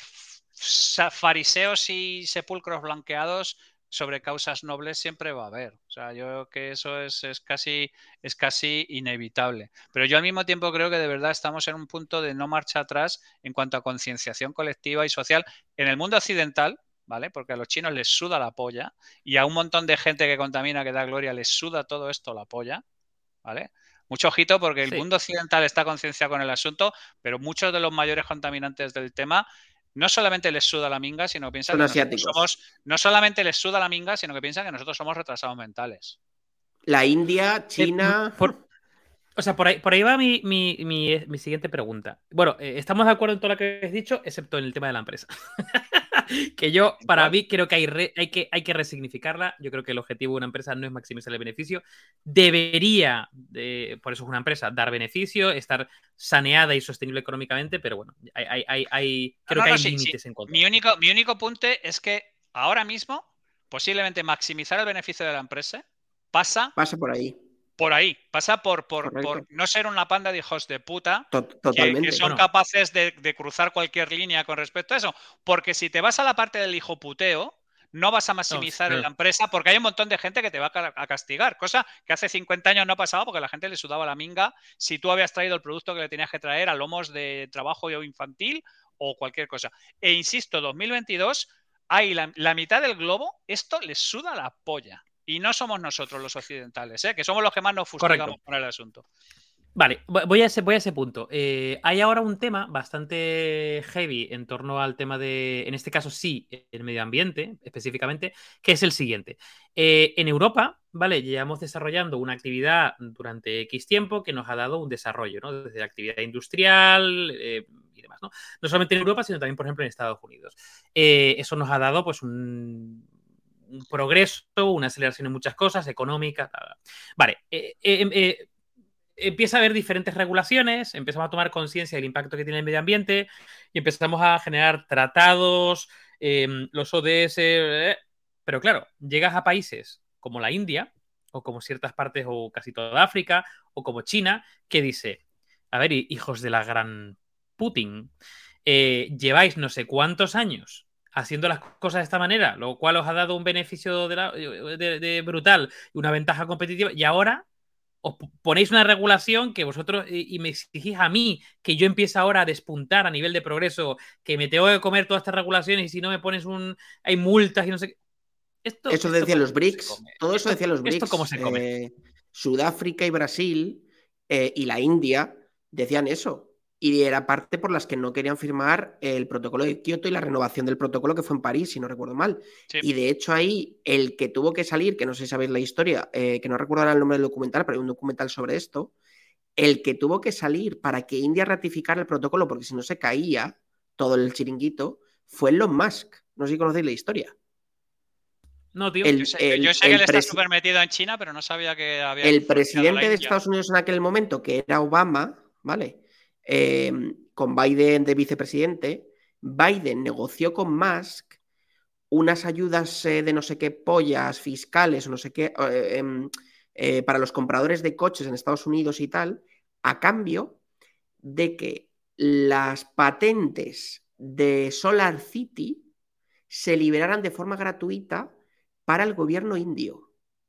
fariseos y sepulcros blanqueados sobre causas nobles siempre va a haber. O sea, yo creo que eso es, es, casi, es casi inevitable. Pero yo al mismo tiempo creo que de verdad estamos en un punto de no marcha atrás en cuanto a concienciación colectiva y social en el mundo occidental, ¿vale? Porque a los chinos les suda la polla y a un montón de gente que contamina, que da gloria, les suda todo esto la polla, ¿vale? Mucho ojito porque el Sí. mundo occidental está concienciado con el asunto, pero muchos de los mayores contaminantes del tema no solamente les suda la minga, sino piensan Son que asiáticos. nosotros somos, no solamente les suda la minga, sino que piensan que nosotros somos retrasados mentales. La India, China. Eh, por, o sea, por ahí, por ahí va mi, mi, mi, mi siguiente pregunta. Bueno, eh, estamos de acuerdo en todo lo que has dicho, excepto en el tema de la empresa. Que yo, para ¿Cuál? mí, creo que hay, re, hay que hay que resignificarla. Yo creo que el objetivo de una empresa no es maximizar el beneficio. Debería, de, por eso es una empresa, dar beneficio, estar saneada y sostenible económicamente, pero bueno, hay, hay, hay, hay creo no, que no, hay sí, límites sí. en contra. Mi único, mi único punto es que ahora mismo, posiblemente maximizar el beneficio de la empresa pasa, pasa por ahí. Por ahí, pasa por, por, Correcto. por no ser una panda de hijos de puta Totalmente. que, que son Bueno. capaces de, de cruzar cualquier línea con respecto a eso. Porque si te vas a la parte del hijo puteo, no vas a maximizar No, en la empresa porque hay un montón de gente que te va a castigar, cosa que hace cincuenta años no pasaba porque la gente le sudaba la minga si tú habías traído el producto que le tenías que traer a lomos de trabajo infantil o cualquier cosa. E insisto, dos mil veintidós, hay la, la mitad del globo, esto les suda la polla. Y no somos nosotros los occidentales, ¿eh? Que somos los que más nos fustigamos con el asunto. Vale, voy a ese, voy a ese punto. Eh, hay ahora un tema bastante heavy en torno al tema de, en este caso sí, el medio ambiente específicamente, que es el siguiente. Eh, en Europa, ¿vale? Llevamos desarrollando una actividad durante X tiempo que nos ha dado un desarrollo, ¿no? Desde la actividad industrial eh, y demás, ¿no? No solamente en Europa, sino también, por ejemplo, en Estados Unidos. Eh, eso nos ha dado, pues, un, un progreso, una aceleración en muchas cosas, económica, tal. Vale, eh, eh, eh, empieza a haber diferentes regulaciones, empezamos a tomar conciencia del impacto que tiene el medio ambiente y empezamos a generar tratados, eh, los O D S, eh, pero claro, llegas a países como la India o como ciertas partes o casi toda África o como China, que dice, a ver, hijos de la gran Putin, eh, lleváis no sé cuántos años haciendo las cosas de esta manera, lo cual os ha dado un beneficio de, la, de, de brutal, una ventaja competitiva, y ahora os ponéis una regulación que vosotros y, y me exigís a mí que yo empiece ahora a despuntar a nivel de progreso, que me tengo que comer todas estas regulaciones y si no me pones un... hay multas y no sé qué. Esto, eso esto decían los BRICS, todo esto, eso decían los BRICS. ¿Esto cómo se come? Eh, Sudáfrica y Brasil eh, y la India decían eso. Y era parte por las que no querían firmar el protocolo de Kioto y la renovación del protocolo que fue en París, si no recuerdo mal. Sí. Y de hecho ahí el que tuvo que salir, que no sé si sabéis la historia, eh, que no recuerdo ahora el nombre del documental, pero hay un documental sobre esto, el que tuvo que salir para que India ratificara el protocolo, porque si no se caía todo el chiringuito, fue Elon Musk. No sé si conocéis la historia. No, tío. El, yo sé, el, yo sé que él está súper metido en China, pero no sabía que había... El presidente de Estados Unidos en aquel momento, que era Obama, ¿vale? Eh, con Biden de vicepresidente, Biden negoció con Musk unas ayudas eh, de no sé qué pollas fiscales o no sé qué eh, eh, para los compradores de coches en Estados Unidos y tal, a cambio de que las patentes de Solar City se liberaran de forma gratuita para el gobierno indio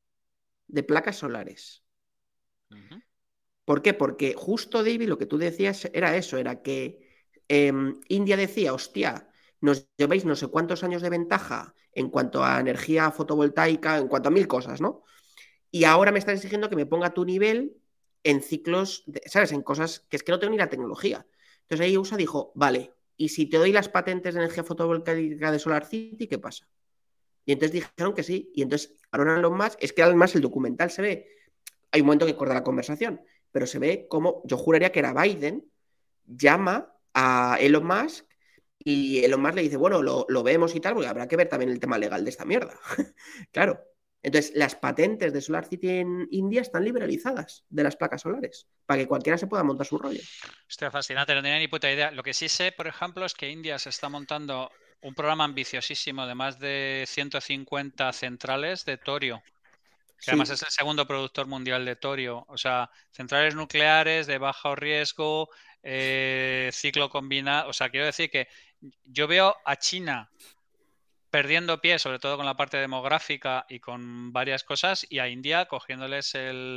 de placas solares. Uh-huh. ¿Por qué? Porque justo, David, lo que tú decías era eso, era que eh, India decía, hostia, nos lleváis no sé cuántos años de ventaja en cuanto a energía fotovoltaica, en cuanto a mil cosas, ¿no? Y ahora me estás exigiendo que me ponga a tu nivel en ciclos, de, ¿sabes? En cosas que es que no tengo ni la tecnología. Entonces ahí U S A dijo, vale, y si te doy las patentes de energía fotovoltaica de Solar City, ¿qué pasa? Y entonces dijeron que sí. Y entonces ahora lo más, es que además el documental se ve, hay un momento que corta la conversación, pero se ve como, yo juraría que era Biden, llama a Elon Musk y Elon Musk le dice, bueno, lo, lo vemos y tal, porque habrá que ver también el tema legal de esta mierda. Claro. Entonces, las patentes de Solar City en India están liberalizadas de las placas solares, para que cualquiera se pueda montar su rollo. Hostia, fascinante, no tenía ni puta idea. Lo que sí sé, por ejemplo, es que India se está montando un programa ambiciosísimo de más de ciento cincuenta centrales de torio. Que sí. Además es el segundo productor mundial de torio. O sea, centrales nucleares de bajo riesgo, eh, ciclo combinado. O sea, quiero decir que yo veo a China perdiendo pie, sobre todo con la parte demográfica y con varias cosas, y a India cogiéndoles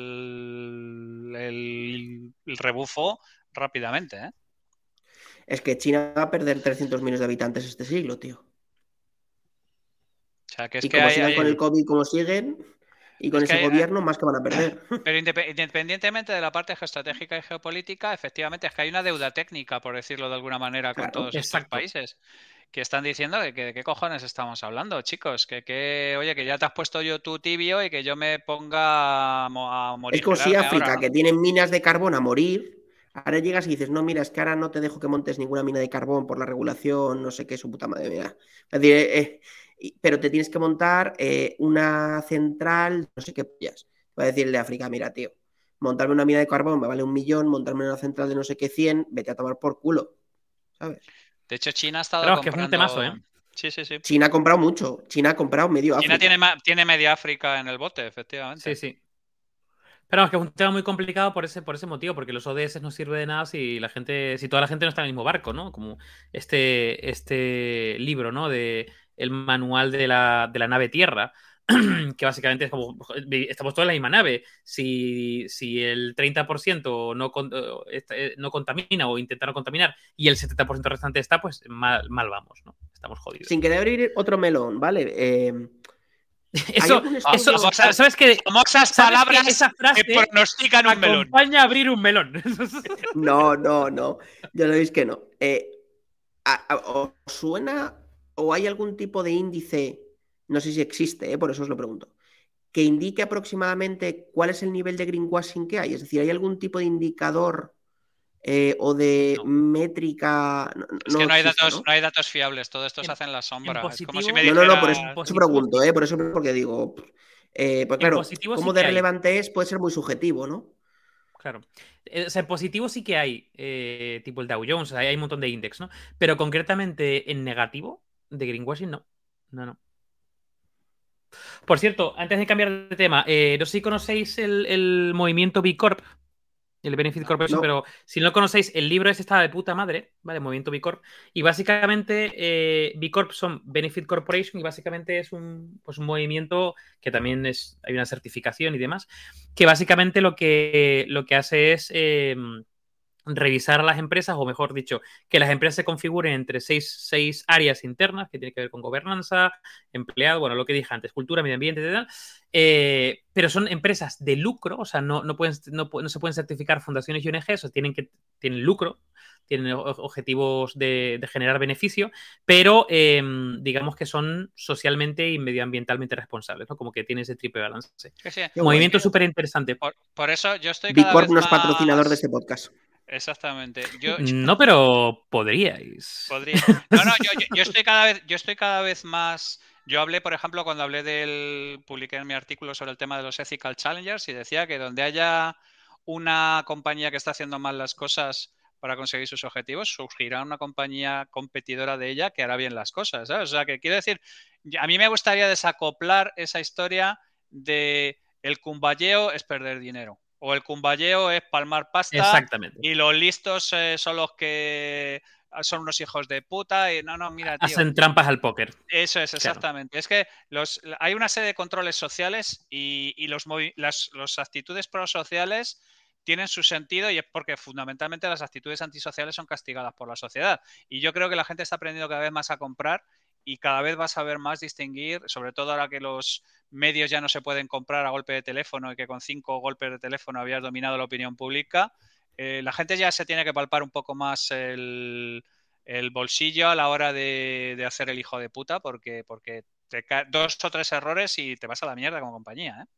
el, el, el rebufo rápidamente, ¿eh? Es que China va a perder trescientos millones de habitantes este siglo, tío. O sea, que es y que como hay, sigan hay... con el COVID como siguen, y con es ese hay... gobierno, más que van a perder. Pero independientemente de la parte geoestratégica y geopolítica, efectivamente es que hay una deuda técnica, por decirlo de alguna manera, con Claro, todos exacto. estos países que están diciendo de que de qué cojones estamos hablando, chicos, que, que oye, que ya te has puesto yo tu tibio y que yo me ponga a, mo a morir. Es como si África, ahora, ¿no? que tienen minas de carbón a morir, ahora llegas y dices, no, mira, es que ahora no te dejo que montes ninguna mina de carbón por la regulación, no sé qué, su puta madre, mira. Es decir, eh, eh, pero te tienes que montar eh, una central, no sé qué pollas. Voy a decirle a África, mira, tío, montarme una mina de carbón me vale un millón, montarme una central de no sé qué cien, vete a tomar por culo, ¿sabes? De hecho, China ha estado Pero, comprando... que es un temazo, ¿eh? Sí, sí, sí. China ha comprado mucho. China ha comprado medio China África. Tiene, tiene media África en el bote, efectivamente. Sí, sí. Pero es que es un tema muy complicado por ese, por ese motivo, porque los O D S no sirven de nada si la gente, si toda la gente no está en el mismo barco, ¿no? Como este, este libro, ¿no? De el manual de la, de la nave Tierra. que básicamente es como, estamos todos en la misma nave. Si, si el treinta por ciento no, no contamina o intenta no contaminar y el setenta por ciento restante está, pues mal, mal vamos, ¿no? Estamos jodidos. Sin querer abrir otro melón, ¿vale? Eh, eso, eso famosas, ¿sabes qué? Famosas palabras que esa frase que pronostican un melón. Acompaña a abrir un melón. No, no, no. Ya sabéis que no. Eh, ¿Os suena o hay algún tipo de índice, no sé si existe, eh, por eso os lo pregunto, que indique aproximadamente cuál es el nivel de greenwashing que hay? Es decir, ¿hay algún tipo de indicador eh, o de no. métrica? No, es no que no hay, existe, datos, ¿no? no hay datos fiables, todo esto en, se hace en la sombra. Positivo, es como si me dijera... No, no, no, por eso, por eso pregunto, eh, por eso porque digo, eh, pues claro, cómo sí de relevante hay. es puede ser muy subjetivo, ¿no? Claro. O sea, en positivo sí que hay, eh, tipo el Dow Jones, hay un montón de índices, ¿no? Pero concretamente en negativo, de greenwashing, no. No, no. Por cierto, antes de cambiar de tema, eh, no sé si conocéis el, el movimiento B Corp, el Benefit Corporation, no. Pero si no lo conocéis, el libro ese está de puta madre, ¿vale? Movimiento B Corp. Y básicamente eh, B Corp son Benefit Corporation y básicamente es un, pues un movimiento que también es, hay una certificación y demás, que básicamente lo que, lo que hace es eh, revisar a las empresas, o mejor dicho, que las empresas se configuren entre seis, seis áreas internas, que tiene que ver con gobernanza, empleado, bueno, lo que dije antes, cultura, medio ambiente, etcétera. Eh, pero son empresas de lucro, o sea, no, no, pueden, no, no se pueden certificar fundaciones y O N Gs, o tienen, que, tienen lucro, tienen objetivos de, de generar beneficio, pero eh, digamos que son socialmente y medioambientalmente responsables, ¿no? Como que tiene ese triple balance. Sí, sí. Movimiento súper interesante. Por, por eso yo estoy B cada Corp vez no más... es patrocinador de este podcast. Exactamente. Yo, no, pero podríais. Podría. No, no, yo, yo, yo, estoy cada vez, yo estoy cada vez más... Yo hablé, por ejemplo, cuando hablé del... Publiqué en mi artículo sobre el tema de los ethical challengers y decía que donde haya una compañía que está haciendo mal las cosas para conseguir sus objetivos, surgirá una compañía competidora de ella que hará bien las cosas, ¿sabes? O sea, que quiero decir, a mí me gustaría desacoplar esa historia de el cumballeo es perder dinero. O el cumballeo es palmar pasta. Exactamente. Y los listos eh, son los que son unos hijos de puta y no, no, mira, tío. Hacen trampas al póker. Eso es, exactamente. Claro. Es que los, hay una serie de controles sociales y, y los, las los actitudes prosociales tienen su sentido y es porque fundamentalmente las actitudes antisociales son castigadas por la sociedad. Y yo creo que la gente está aprendiendo cada vez más a comprar y cada vez vas a ver más distinguir, sobre todo ahora que los medios ya no se pueden comprar a golpe de teléfono y que con cinco golpes de teléfono habías dominado la opinión pública. Eh, la gente ya se tiene que palpar un poco más el, el bolsillo a la hora de, de hacer el hijo de puta porque, porque te cae dos o tres errores y te vas a la mierda como compañía, ¿eh?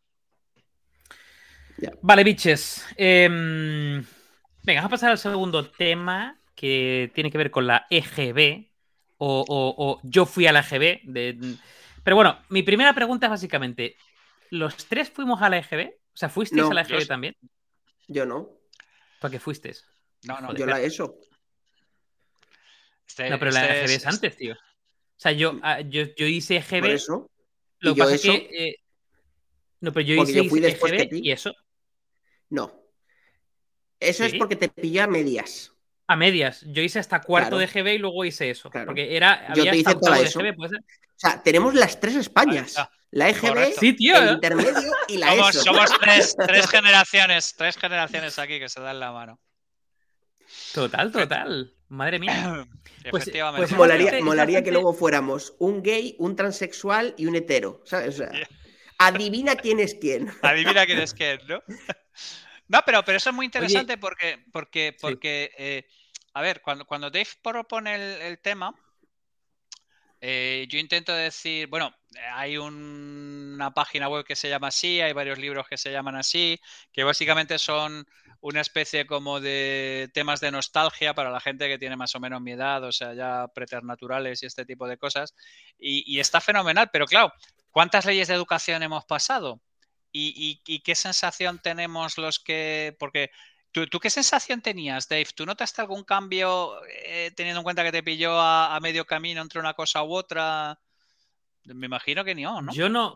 Yeah. Vale, biches. Eh, venga, vamos a pasar al segundo tema que tiene que ver con la E G B o, o, o yo fui a la E G B. De... Pero bueno, mi primera pregunta es básicamente, ¿los tres fuimos a la E G B? O sea, ¿fuisteis no, a la E G B yo, también? Yo no. ¿Para qué fuisteis? No, no. Joder, yo la he hecho. Este, no, pero este la E G B es, es antes, tío. O sea, yo, yo, yo hice E G B. Por eso. Lo que pasa es que... Eh... No, pero yo porque hice yo fui E G B que y eso... No. Eso ¿Sí? es porque te pillé a medias. A medias. Yo hice hasta cuarto claro. de E G B y luego hice eso. Claro. Porque era, yo había te hice toda de eso. E G B, ¿puede ser? O sea, tenemos las tres Españas. La E G B, sí, tío, el ¿eh? intermedio y la somos, ESO. Somos tres, tres generaciones, tres generaciones aquí que se dan la mano. Total, total. Madre mía. Pues, Efectivamente. Pues molaría, molaría que luego fuéramos un gay, un transexual y un hetero. ¿Sabes? O sea, yeah. Adivina quién es quién. Adivina quién es quién, ¿no? No, pero, pero eso es muy interesante. Oye, porque, porque, porque sí. eh, a ver, cuando, cuando Dave propone el, el tema, eh, yo intento decir, bueno, hay un, una página web que se llama así, hay varios libros que se llaman así, que básicamente son una especie como de temas de nostalgia para la gente que tiene más o menos mi edad, o sea, ya preternaturales y este tipo de cosas, y, y está fenomenal, pero claro, ¿cuántas leyes de educación hemos pasado? ¿Y, y, y qué sensación tenemos los que...? Porque ¿tú, ¿tú qué sensación tenías, Dave? ¿Tú notaste algún cambio eh, teniendo en cuenta que te pilló a, a medio camino entre una cosa u otra? Me imagino que no, ¿no? Yo no...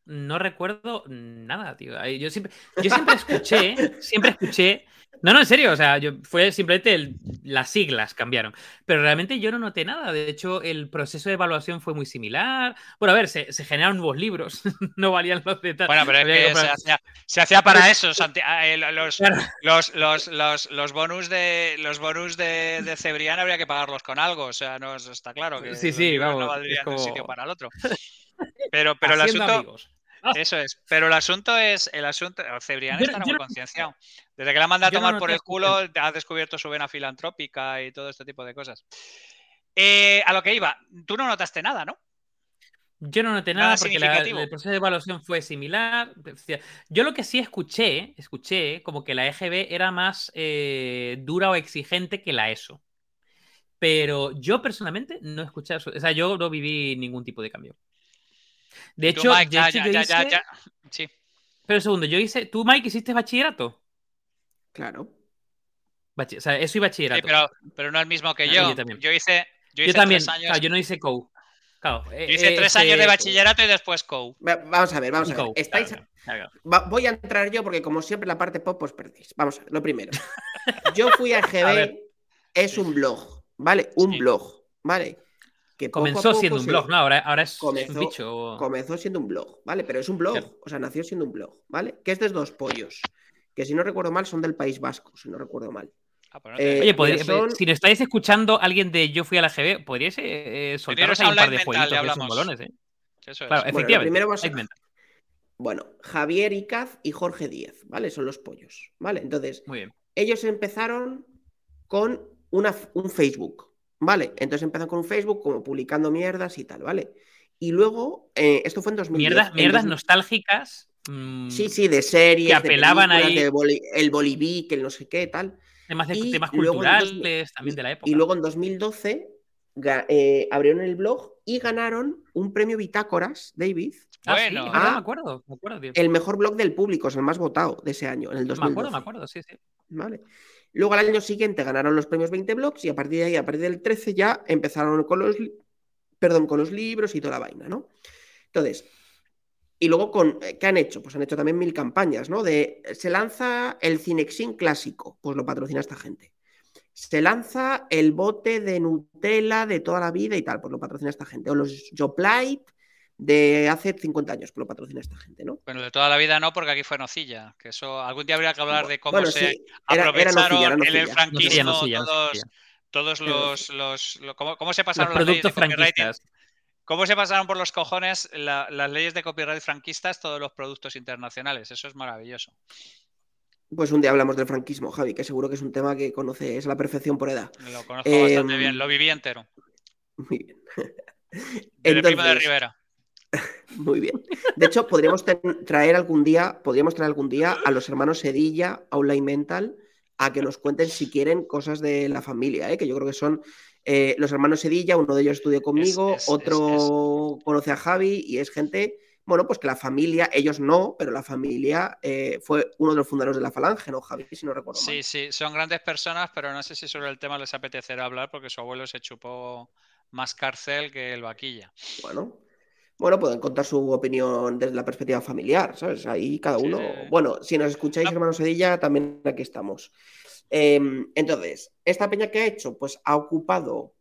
no recuerdo nada, tío. Ay, Yo siempre, yo siempre escuché, siempre escuché. No, no, en serio, o sea, yo, fue simplemente el- las siglas cambiaron. Pero realmente yo no noté nada. De hecho, el proceso de evaluación fue muy similar. Bueno, a ver, se, se generaron nuevos libros, no valían los de tal. Bueno, pero es Había que que se comprar- hacía, se hacía para eso. Santi- ah, eh, Los, Claro. los, los, los, los bonus de los bonus de, de Cebrián habría que pagarlos con algo. O sea, no es- está claro que Sí, los sí, libros no vamos, es valdrían de un sitio como para el otro. Pero, pero el haciendo asunto, amigos. Ah, eso es. Pero el asunto es, el asunto, Cebrián yo, no- estará yo muy no, concienciado. Desde que la manda a yo no tomar por noté el culo, absolutamente. ha descubierto su vena filantrópica y todo este tipo de cosas. Eh, a lo que iba, tú no notaste nada, ¿no? Yo no noté Nada nada porque la- significativo. el proceso de evaluación fue similar. Decía- Yo lo que sí escuché, escuché como que la E G B era más eh, dura o exigente que la ESO. Pero yo personalmente no escuché eso. O sea, yo no viví ningún tipo de cambio. De Y tú, hecho, Mike, de ya, hecho ya, yo ya, ya, ya. hice. Sí. Pero un segundo, yo hice. ¿Tú, Mike, hiciste bachillerato? Claro, Bachi- O sea, eso y Sí, bachillerato. pero, pero no el mismo que Sí, yo. yo también. Yo hice, yo Yo hice tres también. Claro, años. yo no hice C O U. Claro, eh, Yo hice eh, tres años de este. bachillerato y después C O U. Va- vamos a ver, vamos Y a ver. C O U. Estáis... Claro, claro, claro. va- voy a entrar yo porque como siempre la parte pop os perdéis. Vamos a ver, lo primero. Yo fui a A ver. E G B, es Sí. un blog, ¿vale? Un Sí. blog, ¿vale? Que poco a Comenzó poco siendo un se- blog, ¿no? Ahora, ahora es un comenzó, bicho. comenzó siendo un blog, ¿vale? Pero es un blog, Claro. o sea, nació siendo un blog, ¿vale? Que es de dos pollos, que si no recuerdo mal son del País Vasco, si no recuerdo mal. Ah, pues no tiene Eh, nada Oye, que podría- mira, son... si nos estáis escuchando alguien de Yo fui a la G B, podríais eh, eh, soltaros Iros ahí a un un par live de mental, jueguitos ya que son hablamos. bolones, ¿eh? Eso Claro, es. Bueno, lo efectivamente. primero vas a... live mental. Bueno, Javier Icaz y Jorge Díez, ¿vale? Son los pollos, ¿vale? Entonces, Muy bien. ellos empezaron con una, un Facebook, ¿vale? Entonces empezaron con un Facebook como publicando mierdas y tal, ¿vale? Y luego, eh, esto fue en dos mil diez. Mierdas, En mierdas dos- nostálgicas. mm, Sí, sí, de series, que de apelaban películas, ahí. de boli- el Bolivic, el no sé qué, tal. Temas, de, Y temas luego en dos- culturales también y, de la y época. luego en dos mil doce ga- eh, abrieron el blog y ganaron un premio Bitácoras, David, Ah, sí, Bueno. es verdad, Ah, me acuerdo. Me acuerdo, tío. el mejor blog del público, es el más votado de ese año, en el Me dos mil doce. acuerdo, me acuerdo, sí, sí. ¿Vale? Luego al año siguiente ganaron los premios veinte blogs y a partir de ahí, a partir del trece ya empezaron con los, li- perdón, con los libros y toda la vaina, ¿no? Entonces, y luego con, eh, ¿qué han hecho? Pues han hecho también mil campañas, ¿no? De, se lanza el Cinexin clásico, pues lo patrocina esta gente. Se lanza el bote de Nutella de toda la vida y tal, pues lo patrocina esta gente. O los Joplite de hace cincuenta años, pues lo patrocina esta gente, ¿no? Bueno, de toda la vida no, porque aquí fue nocilla. Que eso algún día habría que hablar de cómo Bueno, se sí, era, era aprovecharon nocilla, era en el nocilla. franquismo Nocilla, nocilla, todos, nocilla. todos Era los, nocilla. los, lo- cómo, cómo se Los pasaron las leyes de productos copyright, franquistas. cómo se pasaron por los cojones la- las leyes de copyright franquistas todos los productos internacionales. Eso es maravilloso. Pues un día hablamos del franquismo, Javi, que seguro que es un tema que conoces a la perfección por edad. Lo conozco Eh, bastante bien, lo viví entero. Muy bien. Desde Primo de Entonces, Rivera. muy bien. De hecho, podríamos ten- traer algún día, podríamos traer algún día a los hermanos Sedilla, a Online Mental, a que nos cuenten si quieren cosas de la familia, ¿eh? Que yo creo que son eh, los hermanos Sedilla, uno de ellos estudió conmigo, Es- es- otro conoce a Javi y es gente, bueno, pues que la familia, ellos no, pero la familia eh, fue uno de los fundadores de la Falange, ¿no, Javi? Si no recuerdo mal. Sí, sí, son grandes personas, pero no sé si sobre el tema les apetecerá hablar porque su abuelo se chupó más cárcel que el vaquilla. Bueno, bueno, pueden contar su opinión desde la perspectiva familiar, ¿sabes? Ahí cada Sí, uno. sí, sí. Bueno, si nos escucháis, No. hermanos Sedilla, también aquí estamos. Eh, entonces, ¿esta peña qué ha hecho? Pues ha ocupado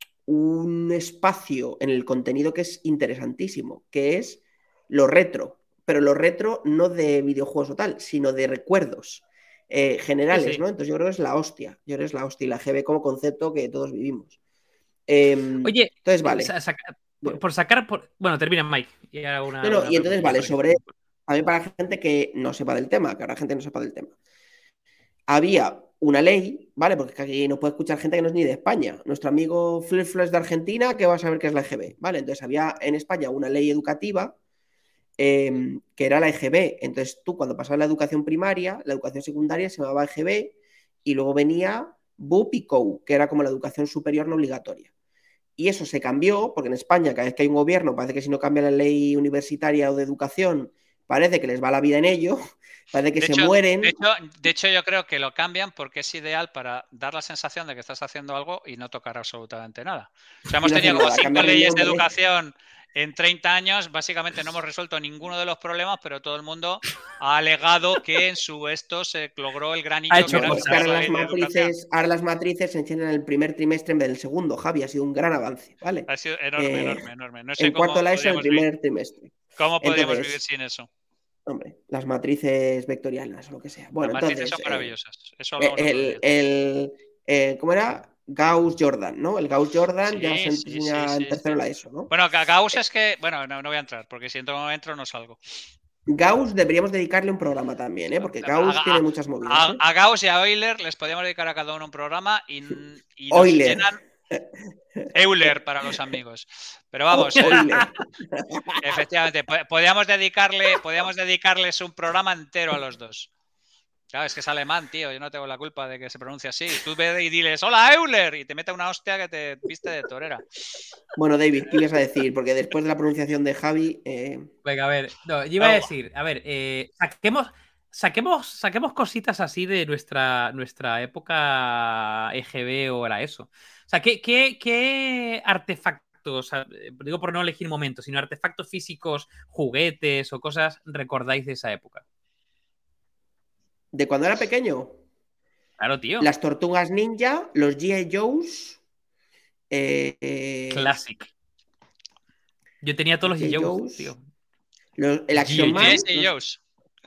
un espacio en el contenido que es interesantísimo, que es lo retro, pero lo retro no de videojuegos o tal, sino de recuerdos eh, generales, Sí, sí. ¿no? Entonces yo creo que es la hostia, yo creo que es la hostia y la G B como concepto que todos vivimos. Eh, Oye, entonces, vale. sa- saca- por, por sacar. Por... Bueno, termina Mike. Y ahora una, No, no, una y entonces, preguntilla vale, para sobre. que- A mí, para la gente que no sepa del tema, que ahora gente no sepa del tema. Había una ley, ¿vale? Porque aquí no puede escuchar gente que no es ni de España. Nuestro amigo Flip es de Argentina, que va a saber qué es la E G B, ¿vale? Entonces había en España una ley educativa eh, que era la E G B. Entonces tú, cuando pasabas la educación primaria, la educación secundaria se llamaba E G B y luego venía B U P y C O U, que era como la educación superior no obligatoria. Y eso se cambió, porque en España, cada vez que hay un gobierno, parece que si no cambia la ley universitaria o de educación, parece que les va la vida en ello, parece que De se hecho, mueren. de, hecho, de hecho, yo creo que lo cambian porque es ideal para dar la sensación de que estás haciendo algo y no tocar absolutamente nada. O sea, hemos Y no tenido hacen como nada, cinco cambiar el leyes de nombre. educación en treinta años básicamente no hemos resuelto ninguno de los problemas, pero todo el mundo ha alegado que en su esto se logró el gran hito Ha hecho que era No, es que cosas. cambiar ahora la las ley de educación. matrices, ahora las matrices se encienden en el primer trimestre en vez del segundo, Javi, ha sido un gran avance, ¿vale? Ha sido enorme, Eh, enorme, enorme. No sé en cuarto cómo de la ESO en el podríamos vivir, primer trimestre. cómo podríamos vivir Entonces, sin eso. hombre, las matrices vectorianas o lo que sea. Las Bueno, matrices entonces, son eh, maravillosas. Eso hablamos otro el, día. el, eh, ¿cómo era? Gauss-Jordan, ¿no? El Gauss-Jordan ya se Sí, sí, sí, enseña en sí, tercero sí. de la ESO, ¿no? Bueno, Ga- Gauss es que, bueno, no, no voy a entrar, porque si entro, entro no salgo. Gauss deberíamos dedicarle un programa también, ¿eh? Porque Gauss A, tiene a- muchas movidas, a- ¿eh? a Gauss y a Euler les podíamos dedicar a cada uno un programa y, y nos Euler. llenan Euler para los amigos. Pero O- vamos, eh, Euler. efectivamente, po- podíamos dedicarle, podíamos dedicarles un programa entero a los dos. Claro, es que es alemán, tío. Yo no tengo la culpa de que se pronuncie así. Tú ve y diles, hola, Euler, y te mete una hostia que te viste de torera. Bueno, David, ¿qué ibas a decir? Porque después de la pronunciación de Javi, eh, Venga, a ver. No, yo iba a Oh, decir, a ver, eh, saquemos, saquemos, saquemos cositas así de nuestra, nuestra época E G B o era eso. O sea, ¿qué, qué, qué artefactos, o sea, eh, digo por no elegir momentos, sino artefactos físicos, juguetes o cosas recordáis de esa época? de cuando era pequeño, Claro, tío. las tortugas ninja, los G I. Joes, eh, eh, Classic. Yo tenía todos los G I. G I. Joes, Joes, tío. los- el Action G I. Man, Jesse los, Joes.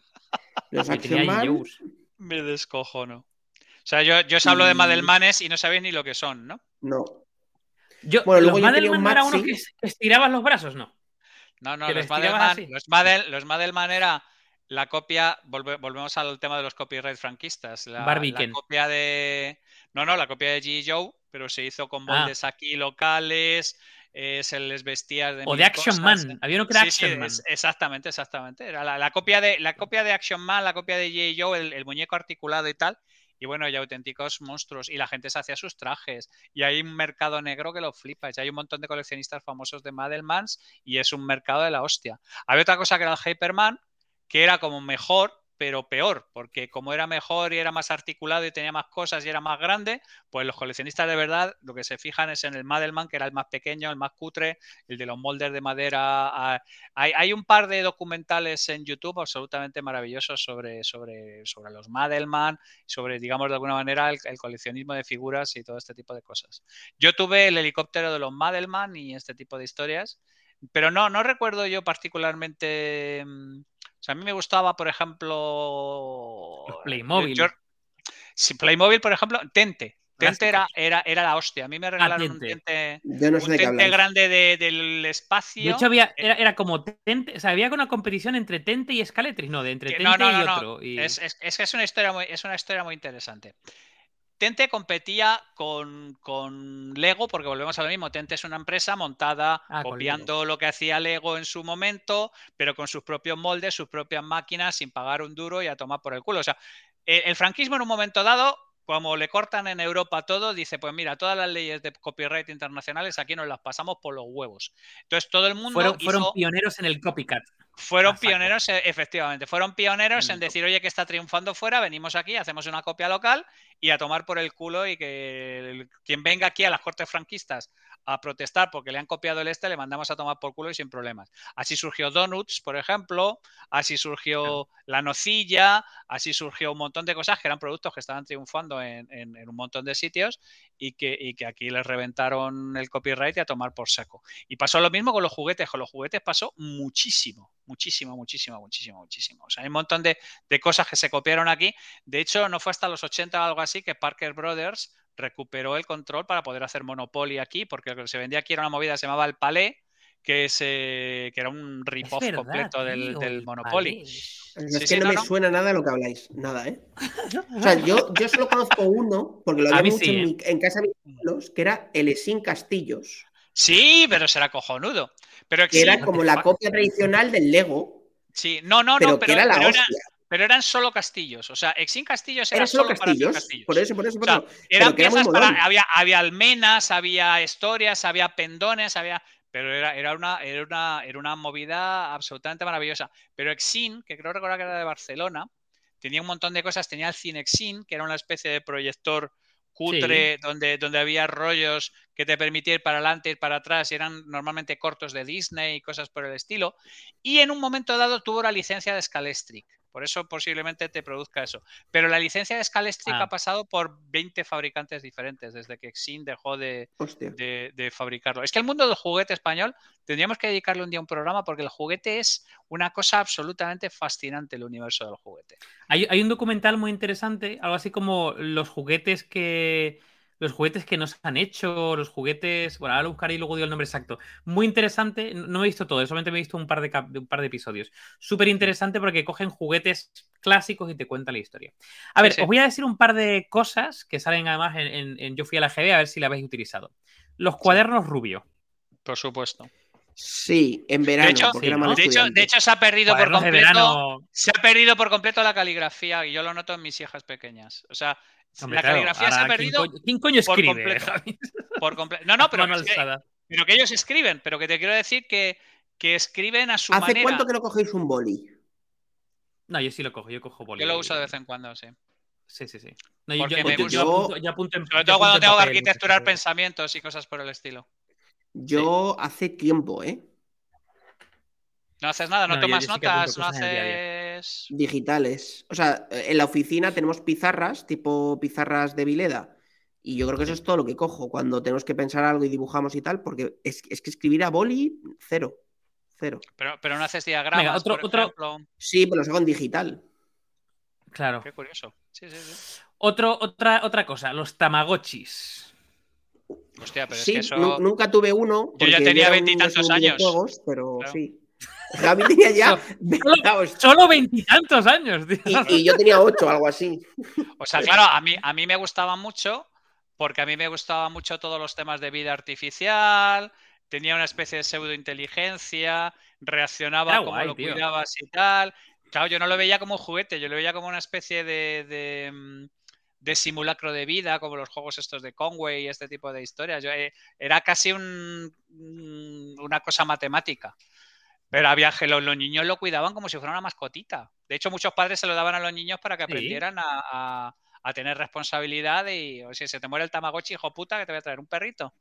los Yo Action tenía G I. Man, Joes. Me descojono. O sea, yo, yo os hablo de y Madelmanes y no sabéis ni lo que son, ¿no? no. Yo, Bueno, ¿los luego yo tenía un Madelman no eran unos que, Maxi, que estirabas los brazos? No. No, no, Que los los estirabas Madelman, así. los, Madel, los Madelman era la copia, volve, volvemos al tema de los copyright franquistas, la, Barbie la Ken. copia de, no, no, la copia de G I. Joe, pero se hizo con Ah. moldes aquí locales, eh, se les vestía de O mil de Action cosas. Man. Había uno que era Sí, sí, Action Man. es, exactamente, exactamente. Era la, la, copia de, la copia de Action Man, la copia de G I. Joe, el, el muñeco articulado y tal. Y bueno, y auténticos monstruos. Y la gente se hacía sus trajes. Y hay un mercado negro que lo flipa. Y hay un montón de coleccionistas famosos de Madelmans y es un mercado de la hostia. Había otra cosa que era el Hyperman, que era como mejor, pero peor, porque como era mejor y era más articulado y tenía más cosas y era más grande, pues los coleccionistas de verdad lo que se fijan es en el Madelman, que era el más pequeño, el más cutre, el de los moldes de madera. Hay, hay un par de documentales en YouTube absolutamente maravillosos sobre, sobre, sobre los Madelman, sobre, digamos, de alguna manera, el, el coleccionismo de figuras y todo este tipo de cosas. Yo tuve el helicóptero de los Madelman y este tipo de historias, pero no, no recuerdo yo particularmente... O sea, a mí me gustaba, por ejemplo... Los Playmobil. Yo, si Playmobil, por ejemplo, Tente. Tente era, era, era la hostia. A mí me regalaron ah, un Tente, yo no sé un de qué tente habláis. grande de, del espacio. De hecho, había, era, era como Tente, o sea, había una competición entre Tente y Scalatrix, no, de entre Tente no, no, no, y no. otro. Y... Es, es, es que es una historia muy, es una historia muy interesante. Tente competía con, con Lego, porque volvemos a lo mismo. Tente es una empresa montada ah, copiando lo que hacía Lego en su momento, pero con sus propios moldes, sus propias máquinas, sin pagar un duro y a tomar por el culo. O sea, el, el franquismo en un momento dado, como le cortan en Europa todo, dice, pues mira, todas las leyes de copyright internacionales aquí nos las pasamos por los huevos. Entonces todo el mundo fueron, hizo... fueron pioneros en el copycat. Fueron pioneros, efectivamente, fueron pioneros en decir, copy. oye, que está triunfando fuera, venimos aquí, hacemos una copia local y a tomar por el culo y que el, quien venga aquí a las cortes franquistas a protestar porque le han copiado el este, le mandamos a tomar por culo y sin problemas. Así surgió Donuts, por ejemplo, así surgió claro. La Nocilla, así surgió un montón de cosas que eran productos que estaban triunfando en, en, en un montón de sitios y que, y que aquí les reventaron el copyright y a tomar por saco. Y pasó lo mismo con los juguetes, con los juguetes pasó muchísimo. Muchísimo, muchísimo, muchísimo, muchísimo. O sea, hay un montón de, de cosas que se copiaron aquí. De hecho, no fue hasta los ochenta o algo así que Parker Brothers recuperó el control para poder hacer Monopoly aquí, porque lo que se vendía aquí era una movida que se llamaba el Palais, que, es, eh, que era un rip-off es verdad, completo tío, del, del Monopoly. Es sí, que sí, no, no me no. suena nada lo que habláis. Nada, ¿eh? O sea, yo, yo solo conozco uno, porque lo había mucho sí, en, mi, en casa de mis abuelos, que era el Esin Castillos. Sí, pero será cojonudo. Pero que era como la copia tradicional del Lego. Sí, no, no, pero no, pero, que era la pero, hostia. Era, pero eran solo castillos. O sea, Exin Castillos era, era solo, solo castillos, para hacer castillos. Por eso, por eso, por o sea, eso. Eran pero piezas para. Había, había almenas, había historias, había pendones, había. Pero era, era, una, era, una, era una movida absolutamente maravillosa. Pero Exin, que creo recordar que era de Barcelona, tenía un montón de cosas. Tenía el Cinexin, que era una especie de proyector cutre, sí. donde, donde había rollos que te permitían ir para adelante, ir para atrás, y eran normalmente cortos de Disney y cosas por el estilo. Y en un momento dado tuvo la licencia de Scalestric. Por eso posiblemente te produzca eso. Pero la licencia de Scalestric ah. ha pasado por veinte fabricantes diferentes desde que Xin dejó de, de, de fabricarlo. Es que el mundo del juguete español tendríamos que dedicarle un día a un programa porque el juguete es una cosa absolutamente fascinante, el universo del juguete. Hay, hay un documental muy interesante, algo así como los juguetes que... Los juguetes que nos han hecho, los juguetes... Bueno, ahora lo buscaré y luego digo el nombre exacto. Muy interesante. No me he visto todo, solamente me he visto un par de, cap... un par de episodios. Súper interesante porque cogen juguetes clásicos y te cuentan la historia. A ver, sí, sí. os voy a decir un par de cosas que salen además en, en, en Yo Fui a la G B, a ver si la habéis utilizado. Los cuadernos sí. Rubio. Por supuesto. Sí, en verano. De hecho, porque sí, era mal de, hecho, de hecho, se ha perdido cuadernos por completo. Se ha perdido por completo la caligrafía y yo lo noto en mis hijas pequeñas. O sea, Hombre, la claro, caligrafía se ha perdido. ¿Quién, co ¿quién coño escribe? Por completo. Por comple no, no, pero, es que, pero que ellos escriben. Pero que te quiero decir que, que escriben a su ¿Hace manera. ¿Hace cuánto que no cogéis un boli? No, yo sí lo cojo. Yo cojo boli. Yo lo uso de vez en cuando, sí. Sí, sí, sí. No, yo, Porque yo, me yo, gusta. yo apunto, yo apunto en, Sobre todo cuando tengo que arquitecturar pensamientos y cosas por el estilo. Yo sí. hace tiempo, ¿eh? No haces nada, no, no tomas sí notas, no haces... Día día. Digitales. O sea, en la oficina tenemos pizarras, tipo pizarras de Vileda, y yo creo que eso es todo lo que cojo cuando tenemos que pensar algo y dibujamos y tal, porque es, es que escribir a boli, cero. Cero. Pero, pero no haces diagramas, Venga, otro, por otro... ejemplo. Sí, pero los hago en digital. Claro. Qué curioso. Sí, sí, sí. Otro, otra, otra cosa, los tamagotchis. Hostia, pero sí, es que eso... nunca tuve uno. Yo ya tenía veintitantos años. Pero claro. sí. Javi tenía ya solo veintitantos años, tío. Y, y yo tenía ocho, algo así. O sea, claro, a mí, a mí me gustaba mucho, porque a mí me gustaba mucho todos los temas de vida artificial, tenía una especie de pseudointeligencia, reaccionaba Era como guay, lo tío. cuidabas y tal. Claro, yo no lo veía como un juguete, yo lo veía como una especie de, de, de simulacro de vida, como los juegos estos de Conway y este tipo de historias. Yo, eh, era casi un, una cosa matemática. Pero había que los, los niños lo cuidaban como si fuera una mascotita. De hecho, muchos padres se lo daban a los niños para que aprendieran ¿Sí? a, a, a tener responsabilidad y, o si se te muere el Tamagotchi, hijo puta, que te voy a traer un perrito.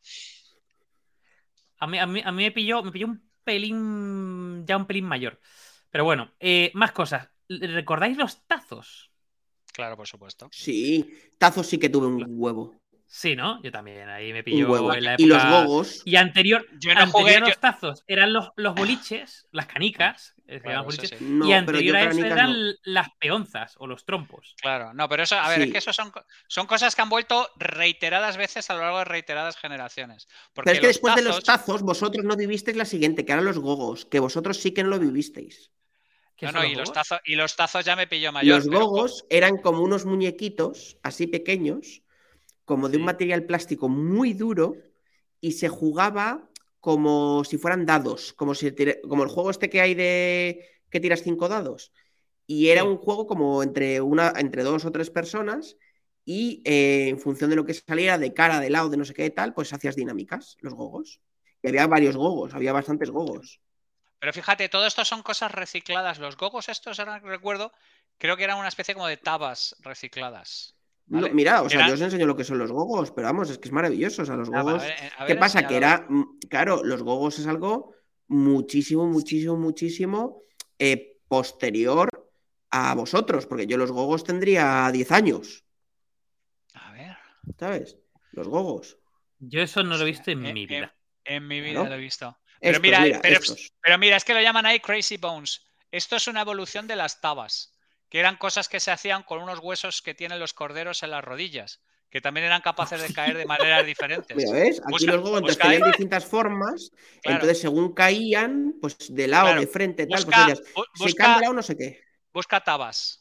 A mí, a mí, a mí me pilló, me pilló un pelín, ya un pelín mayor. Pero bueno, eh, más cosas. ¿Recordáis los tazos? Claro, por supuesto. Sí, tazos sí que tuve un huevo. Sí, ¿no? Yo también, ahí me pilló un huevo. en la época... Y los gogos. Y anterior, yo no anterior jugué, a los yo... tazos eran los, los boliches, las canicas, claro, boliches, eso sí. no, y anterior a eso eran no. las peonzas o los trompos. Claro, no, pero eso, a ver, sí. es que eso son, son cosas que han vuelto reiteradas veces a lo largo de reiteradas generaciones. Porque pero es que después tazos... de los tazos, vosotros no vivisteis la siguiente, que eran los gogos, que vosotros sí que no lo vivisteis. No, no, los y, los tazos, y los tazos ya me pilló mayor. Los pero... gogos eran como unos muñequitos, así pequeños, como de sí. un material plástico muy duro, y se jugaba como si fueran dados, como, si tira, como el juego este que hay de que tiras cinco dados. Y era sí. un juego como entre, una, entre dos o tres personas, y eh, en función de lo que saliera, de cara, de lado, de no sé qué tal, pues hacías dinámicas, los gogos. Y había varios gogos, había bastantes gogos. Pero fíjate, todo esto son cosas recicladas. Los gogos estos, ahora recuerdo, creo que eran una especie como de tabas recicladas. ¿Vale? No, mira, o sea, Eran... yo os enseño lo que son los gogos, pero vamos, es que es maravilloso. O sea, los gogos. Ah, a ver, a ver, ¿Qué pasa? Que era. Claro, los gogos es algo muchísimo, muchísimo, muchísimo eh, posterior a vosotros, porque yo los gogos tendría diez años. A ver. ¿Sabes? Los gogos. Yo eso no lo he visto en eh, mi vida. En, en mi vida claro. lo he visto. Pero, estos, mira, mira, pero, estos. pero mira, es que lo llaman ahí Crazy Bones. Esto es una evolución de las tabas, que eran cosas que se hacían con unos huesos que tienen los corderos en las rodillas, que también eran capaces de caer de maneras diferentes. Mira, ¿ves? Aquí busca, los gogos entonces tenían distintas formas, claro. Entonces según caían, pues de lado, claro. de frente, tal, busca, pues ellas, busca, si caen de lado no sé qué. Busca tabas.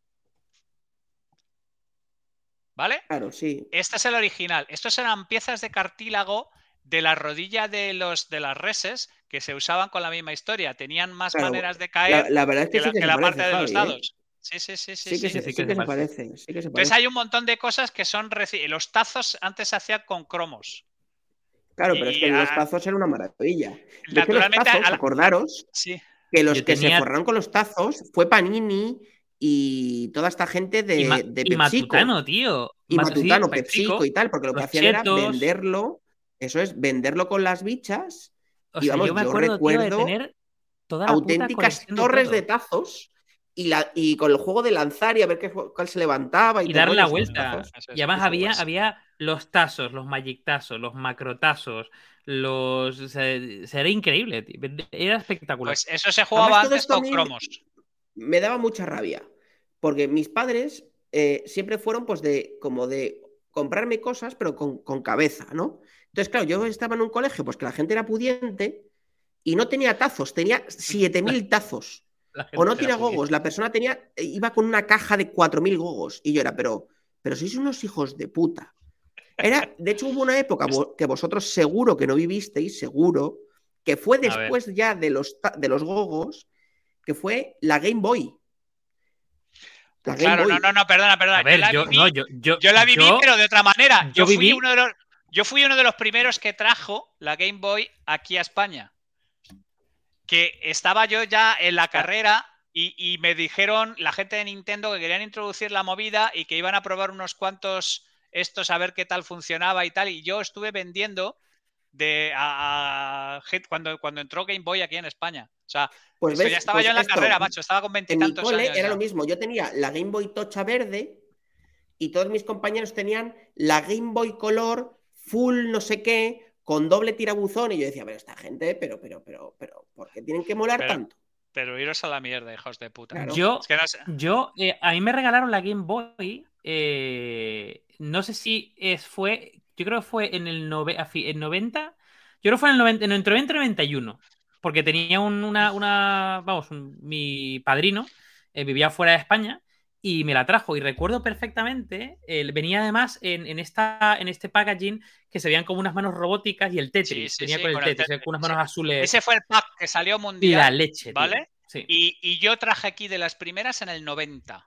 ¿Vale? Claro, sí. Este es el original. Estos eran piezas de cartílago de la rodilla de los de las reses que se usaban con la misma historia. Tenían más claro, maneras de caer la, la verdad es que, que, sí la, que, que la parece, parte de Javi, los dados. ¿eh? Sí, sí, sí, sí. Sí que, sí, se, sí, sí que se parece. Sí que se parece. Entonces hay un montón de cosas que son... Los tazos antes se hacían con cromos. Claro, pero y, es que los tazos eran una maravilla. De naturalmente, hecho, los tazos, la... acordaros sí. que los Yo que tenía... se forraron con los tazos fue Panini y toda esta gente de, y, ma de y PepsiCo. Matutano, tío. Y Mat Matutano, sí, PepsiCo, PepsiCo y tal, porque lo que los hacían chetos. era venderlo, eso es, venderlo con las bichas. O y sea, vamos, yo me yo acuerdo, tío, de recuerdo tener toda la puta auténticas colección de torres todo. de tazos y, la, y con el juego de lanzar y a ver qué, cuál se levantaba y, Y todo darle el la rollo, esos vuelta. tazos. Y además Uf, había, uf. había los tazos, los magic tazos, los macrotazos, los... O sea, era increíble, tío. Era espectacular. Pues eso se Además, jugaba todo antes esto a con mí cromos. me daba mucha rabia, porque mis padres eh, siempre fueron pues de como de comprarme cosas, pero con, con cabeza, ¿no? Entonces, claro, yo estaba en un colegio, pues que la gente era pudiente y no tenía tazos, tenía siete mil tazos. La O no gente era tiene pudiente. gogos, la persona tenía, iba con una caja de cuatro mil gogos. Y yo era, pero, pero sois unos hijos de puta. Era, de hecho, hubo una época que vosotros seguro que no vivisteis, seguro, que fue después ya de los, de los gogos, que fue la Game Boy. La Game Claro, Boy. no, no, no, perdona, perdona. A ver, yo la yo, viví, no, yo, yo, yo la viví yo, pero de otra manera. Yo, yo fui viví... uno de los, yo fui uno de los primeros que trajo la Game Boy aquí a España. Que estaba yo ya en la carrera y, y me dijeron la gente de Nintendo que querían introducir la movida y que iban a probar unos cuantos estos a ver qué tal funcionaba y tal. Y yo estuve vendiendo de a, a, cuando, cuando entró Game Boy aquí en España. O sea, pues esto ves, ya estaba pues yo en la esto, carrera, macho. Estaba con veintitantos en mi cole años. Era ya. lo mismo. Yo tenía la Game Boy tocha verde y todos mis compañeros tenían la Game Boy color full no sé qué, con doble tirabuzón. Y yo decía, pero esta gente, pero, pero, pero, pero, ¿por qué tienen que molar pero, tanto? Pero iros a la mierda, hijos de puta. Claro. Yo, es que no sé. yo eh, a mí me regalaron la Game Boy. Eh, no sé si es, fue. Yo creo que fue en el nove, en noventa. Yo creo que fue en el noventa, entre noventa y noventa y uno. Porque tenía un, una, una. Vamos, un, mi padrino eh, vivía fuera de España y me la trajo. Y recuerdo perfectamente. Eh, venía además en, en, esta, en este packaging que se veían como unas manos robóticas y el Tetris. Sí, sí, venía sí, con el con Tetris, el Tetris con unas sí. manos azules. Ese fue el pack que salió mundial. La leche, ¿vale? Tío. Sí. Y, y yo traje aquí de las primeras en el noventa.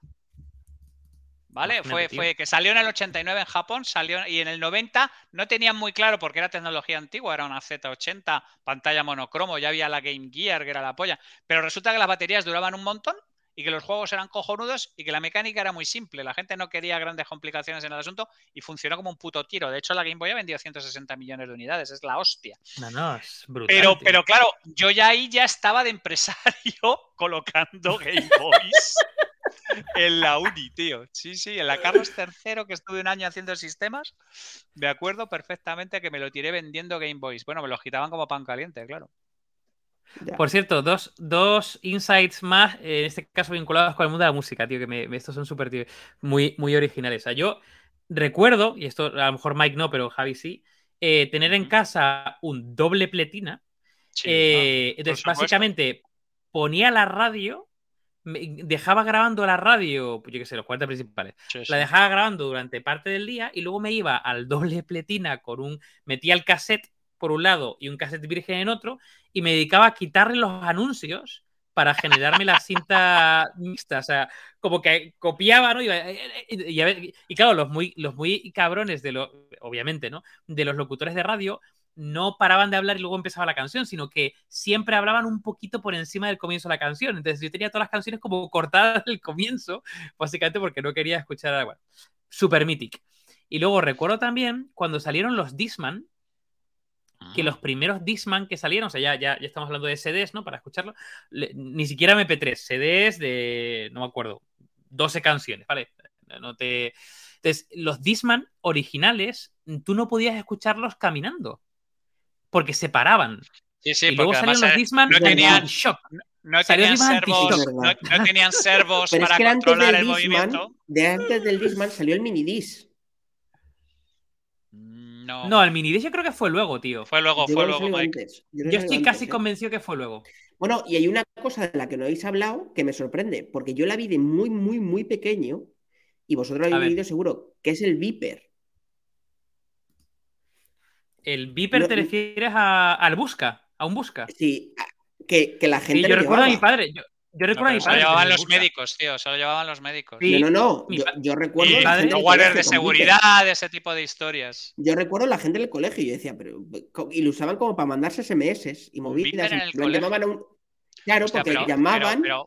¿Vale? Imagínate, fue, fue que salió en el ochenta y nueve en Japón, salió y en el noventa no tenían muy claro porque era tecnología antigua, era una Z ochenta, pantalla monocromo, ya había la Game Gear, que era la polla. Pero resulta que las baterías duraban un montón y que los juegos eran cojonudos y que la mecánica era muy simple. La gente no quería grandes complicaciones en el asunto y funcionó como un puto tiro. De hecho, la Game Boy ha vendido ciento sesenta millones de unidades, es la hostia. No, no, es brutal. Pero, pero claro, yo ya ahí ya estaba de empresario colocando Game Boys en la uni, tío. Sí, sí, en la Carlos tercero, que estuve un año haciendo sistemas, me acuerdo perfectamente que me lo tiré vendiendo Game Boys. Bueno, me los quitaban como pan caliente, claro. Ya. Por cierto, dos, dos insights más, en este caso vinculados con el mundo de la música, tío, que me, estos son súper muy, muy originales. O sea, yo recuerdo, y esto a lo mejor Mike no, pero Javi sí, eh, tener en casa un doble pletina. Sí, eh, no, entonces, básicamente, ponía la radio, dejaba grabando la radio, pues yo qué sé, los cuarenta principales, sí, sí. la dejaba grabando durante parte del día y luego me iba al doble pletina con un, metía el cassette por un lado y un cassette virgen en otro y me dedicaba a quitarle los anuncios para generarme la cinta mixta, o sea, como que copiaba, ¿no? Y, y, y, y claro, los muy, los muy cabrones de los, obviamente, ¿no? De los locutores de radio no paraban de hablar y luego empezaba la canción, sino que siempre hablaban un poquito por encima del comienzo de la canción. Entonces yo tenía todas las canciones como cortadas del comienzo, básicamente porque no quería escuchar algo. Bueno, super mythic. Y luego recuerdo también cuando salieron los Discman, que los primeros Discman que salieron, o sea, ya, ya, ya estamos hablando de C Ds, ¿no? Para escucharlo, le, ni siquiera M P tres, C Ds de, no me acuerdo, doce canciones, ¿vale? No te... Entonces, los Discman originales, tú no podías escucharlos caminando, porque se paraban. Sí, sí, y luego salieron los Discman no tenían, anti-shock. No, no, tenían servos, no, no tenían servos para es que controlar el Discman, movimiento. De antes del Discman salió el Minidisc. No. No, el Minidisc yo creo que fue luego, tío. Fue luego, yo fue luego, Mike. Antes. Yo, yo estoy antes, casi ¿eh? convencido que fue luego. Bueno, y hay una cosa de la que no habéis hablado que me sorprende, porque yo la vi de muy, muy, muy pequeño, y vosotros lo habéis vivido seguro, que es el Viper. ¿El Viper no, te refieres a, al Busca? ¿A un Busca? Sí, que, que la gente sí, yo lo recuerdo llevaba. a mi padre. Yo, yo recuerdo no, a mi padre. Se lo llevaban los busca. médicos, tío. Se lo llevaban los médicos. Sí, no, no, no. Yo, yo recuerdo. Y la gente los guardias de seguridad, de ese tipo de historias. Yo recuerdo la gente del colegio y yo decía, pero. Y lo usaban como para mandarse S M S y movidas. En el lo llamaban a un. Claro, Hostia, porque pero, llamaban. Pero, pero,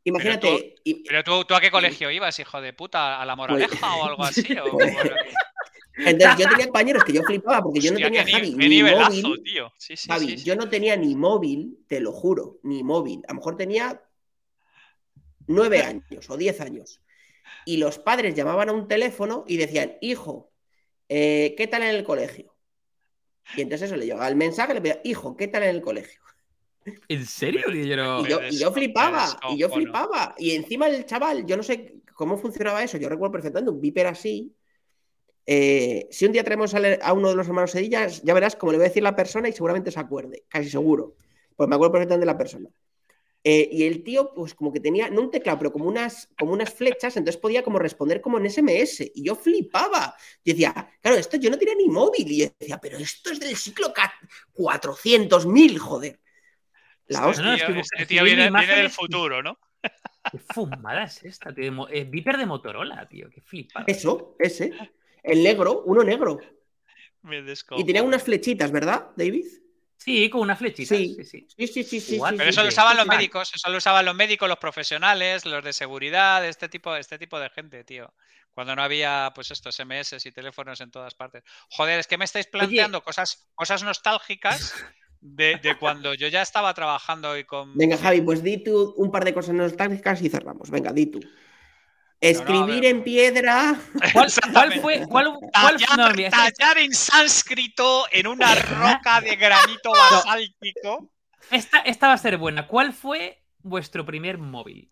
Imagínate. Pero tú, y- pero tú, ¿tú a qué colegio ibas, hijo de puta? ¿A la Moraleja o algo así? ¿O cómo era? Entonces yo tenía compañeros que yo flipaba porque yo no Hostia, tenía, qué, ni- Javi, qué ni nivelazo, móvil. tío. Sí, sí, Javi, sí, sí. yo no tenía ni móvil, te lo juro, ni móvil. A lo mejor tenía nueve años o diez años. Y los padres llamaban a un teléfono y decían, hijo, eh, ¿qué tal en el colegio? Y entonces eso le llegaba el mensaje, le pedía, hijo, ¿qué tal en el colegio? ¿En serio, Me- tío? Yo no- Y Me yo, y yo desco- me flipaba, y yo descojono. flipaba. Y encima el chaval, yo no sé cómo funcionaba eso, yo recuerdo perfectamente un Viper así. Eh, si un día traemos a, le- a uno de los hermanos Sedillas, ya verás cómo le voy a decir la persona y seguramente se acuerde, casi seguro. Pues me acuerdo perfectamente de la persona. Eh, y el tío, pues como que tenía, no un teclado, pero como unas, como unas flechas, entonces podía como responder como en ese eme ese. Y yo flipaba. Yo decía, claro, esto yo no tenía ni móvil. Y yo decía, pero esto es del siglo cuatrocientos mil, joder. La Este No, no, hostia. tío, estoy, busca- este estoy tío viendo viene, viene del imágenes. futuro, ¿no? Qué fumada es esta, tío. de mo- Es Viper de Motorola, tío. Qué flipado. Eso, ese. El negro, uno negro. Me Y descojono. tenía unas flechitas, ¿verdad, David? Sí, con unas flechitas. Sí. Sí, sí. Sí, sí, sí, sí, What? sí, Pero sí. eso lo the usaban los fuck? médicos, eso lo usaban los médicos, los profesionales, los de seguridad, este tipo, este tipo de gente, tío. Cuando no había, pues estos eme ese y teléfonos en todas partes. Joder, es que me estáis planteando Oye, cosas, cosas nostálgicas de, de cuando yo ya estaba trabajando y con... Venga, Javi, pues di tú un par de cosas nostálgicas y cerramos. Venga, di tú. No, no, a ver. Escribir en piedra. ¿cuál, cuál Exactamente. fue? ¿Cuál, cuál, Tallar, no, mira, esta, esta- tallar en sánscrito en una roca de granito basáltico. esta- esta va a ser buena. ¿Cuál fue vuestro primer móvil?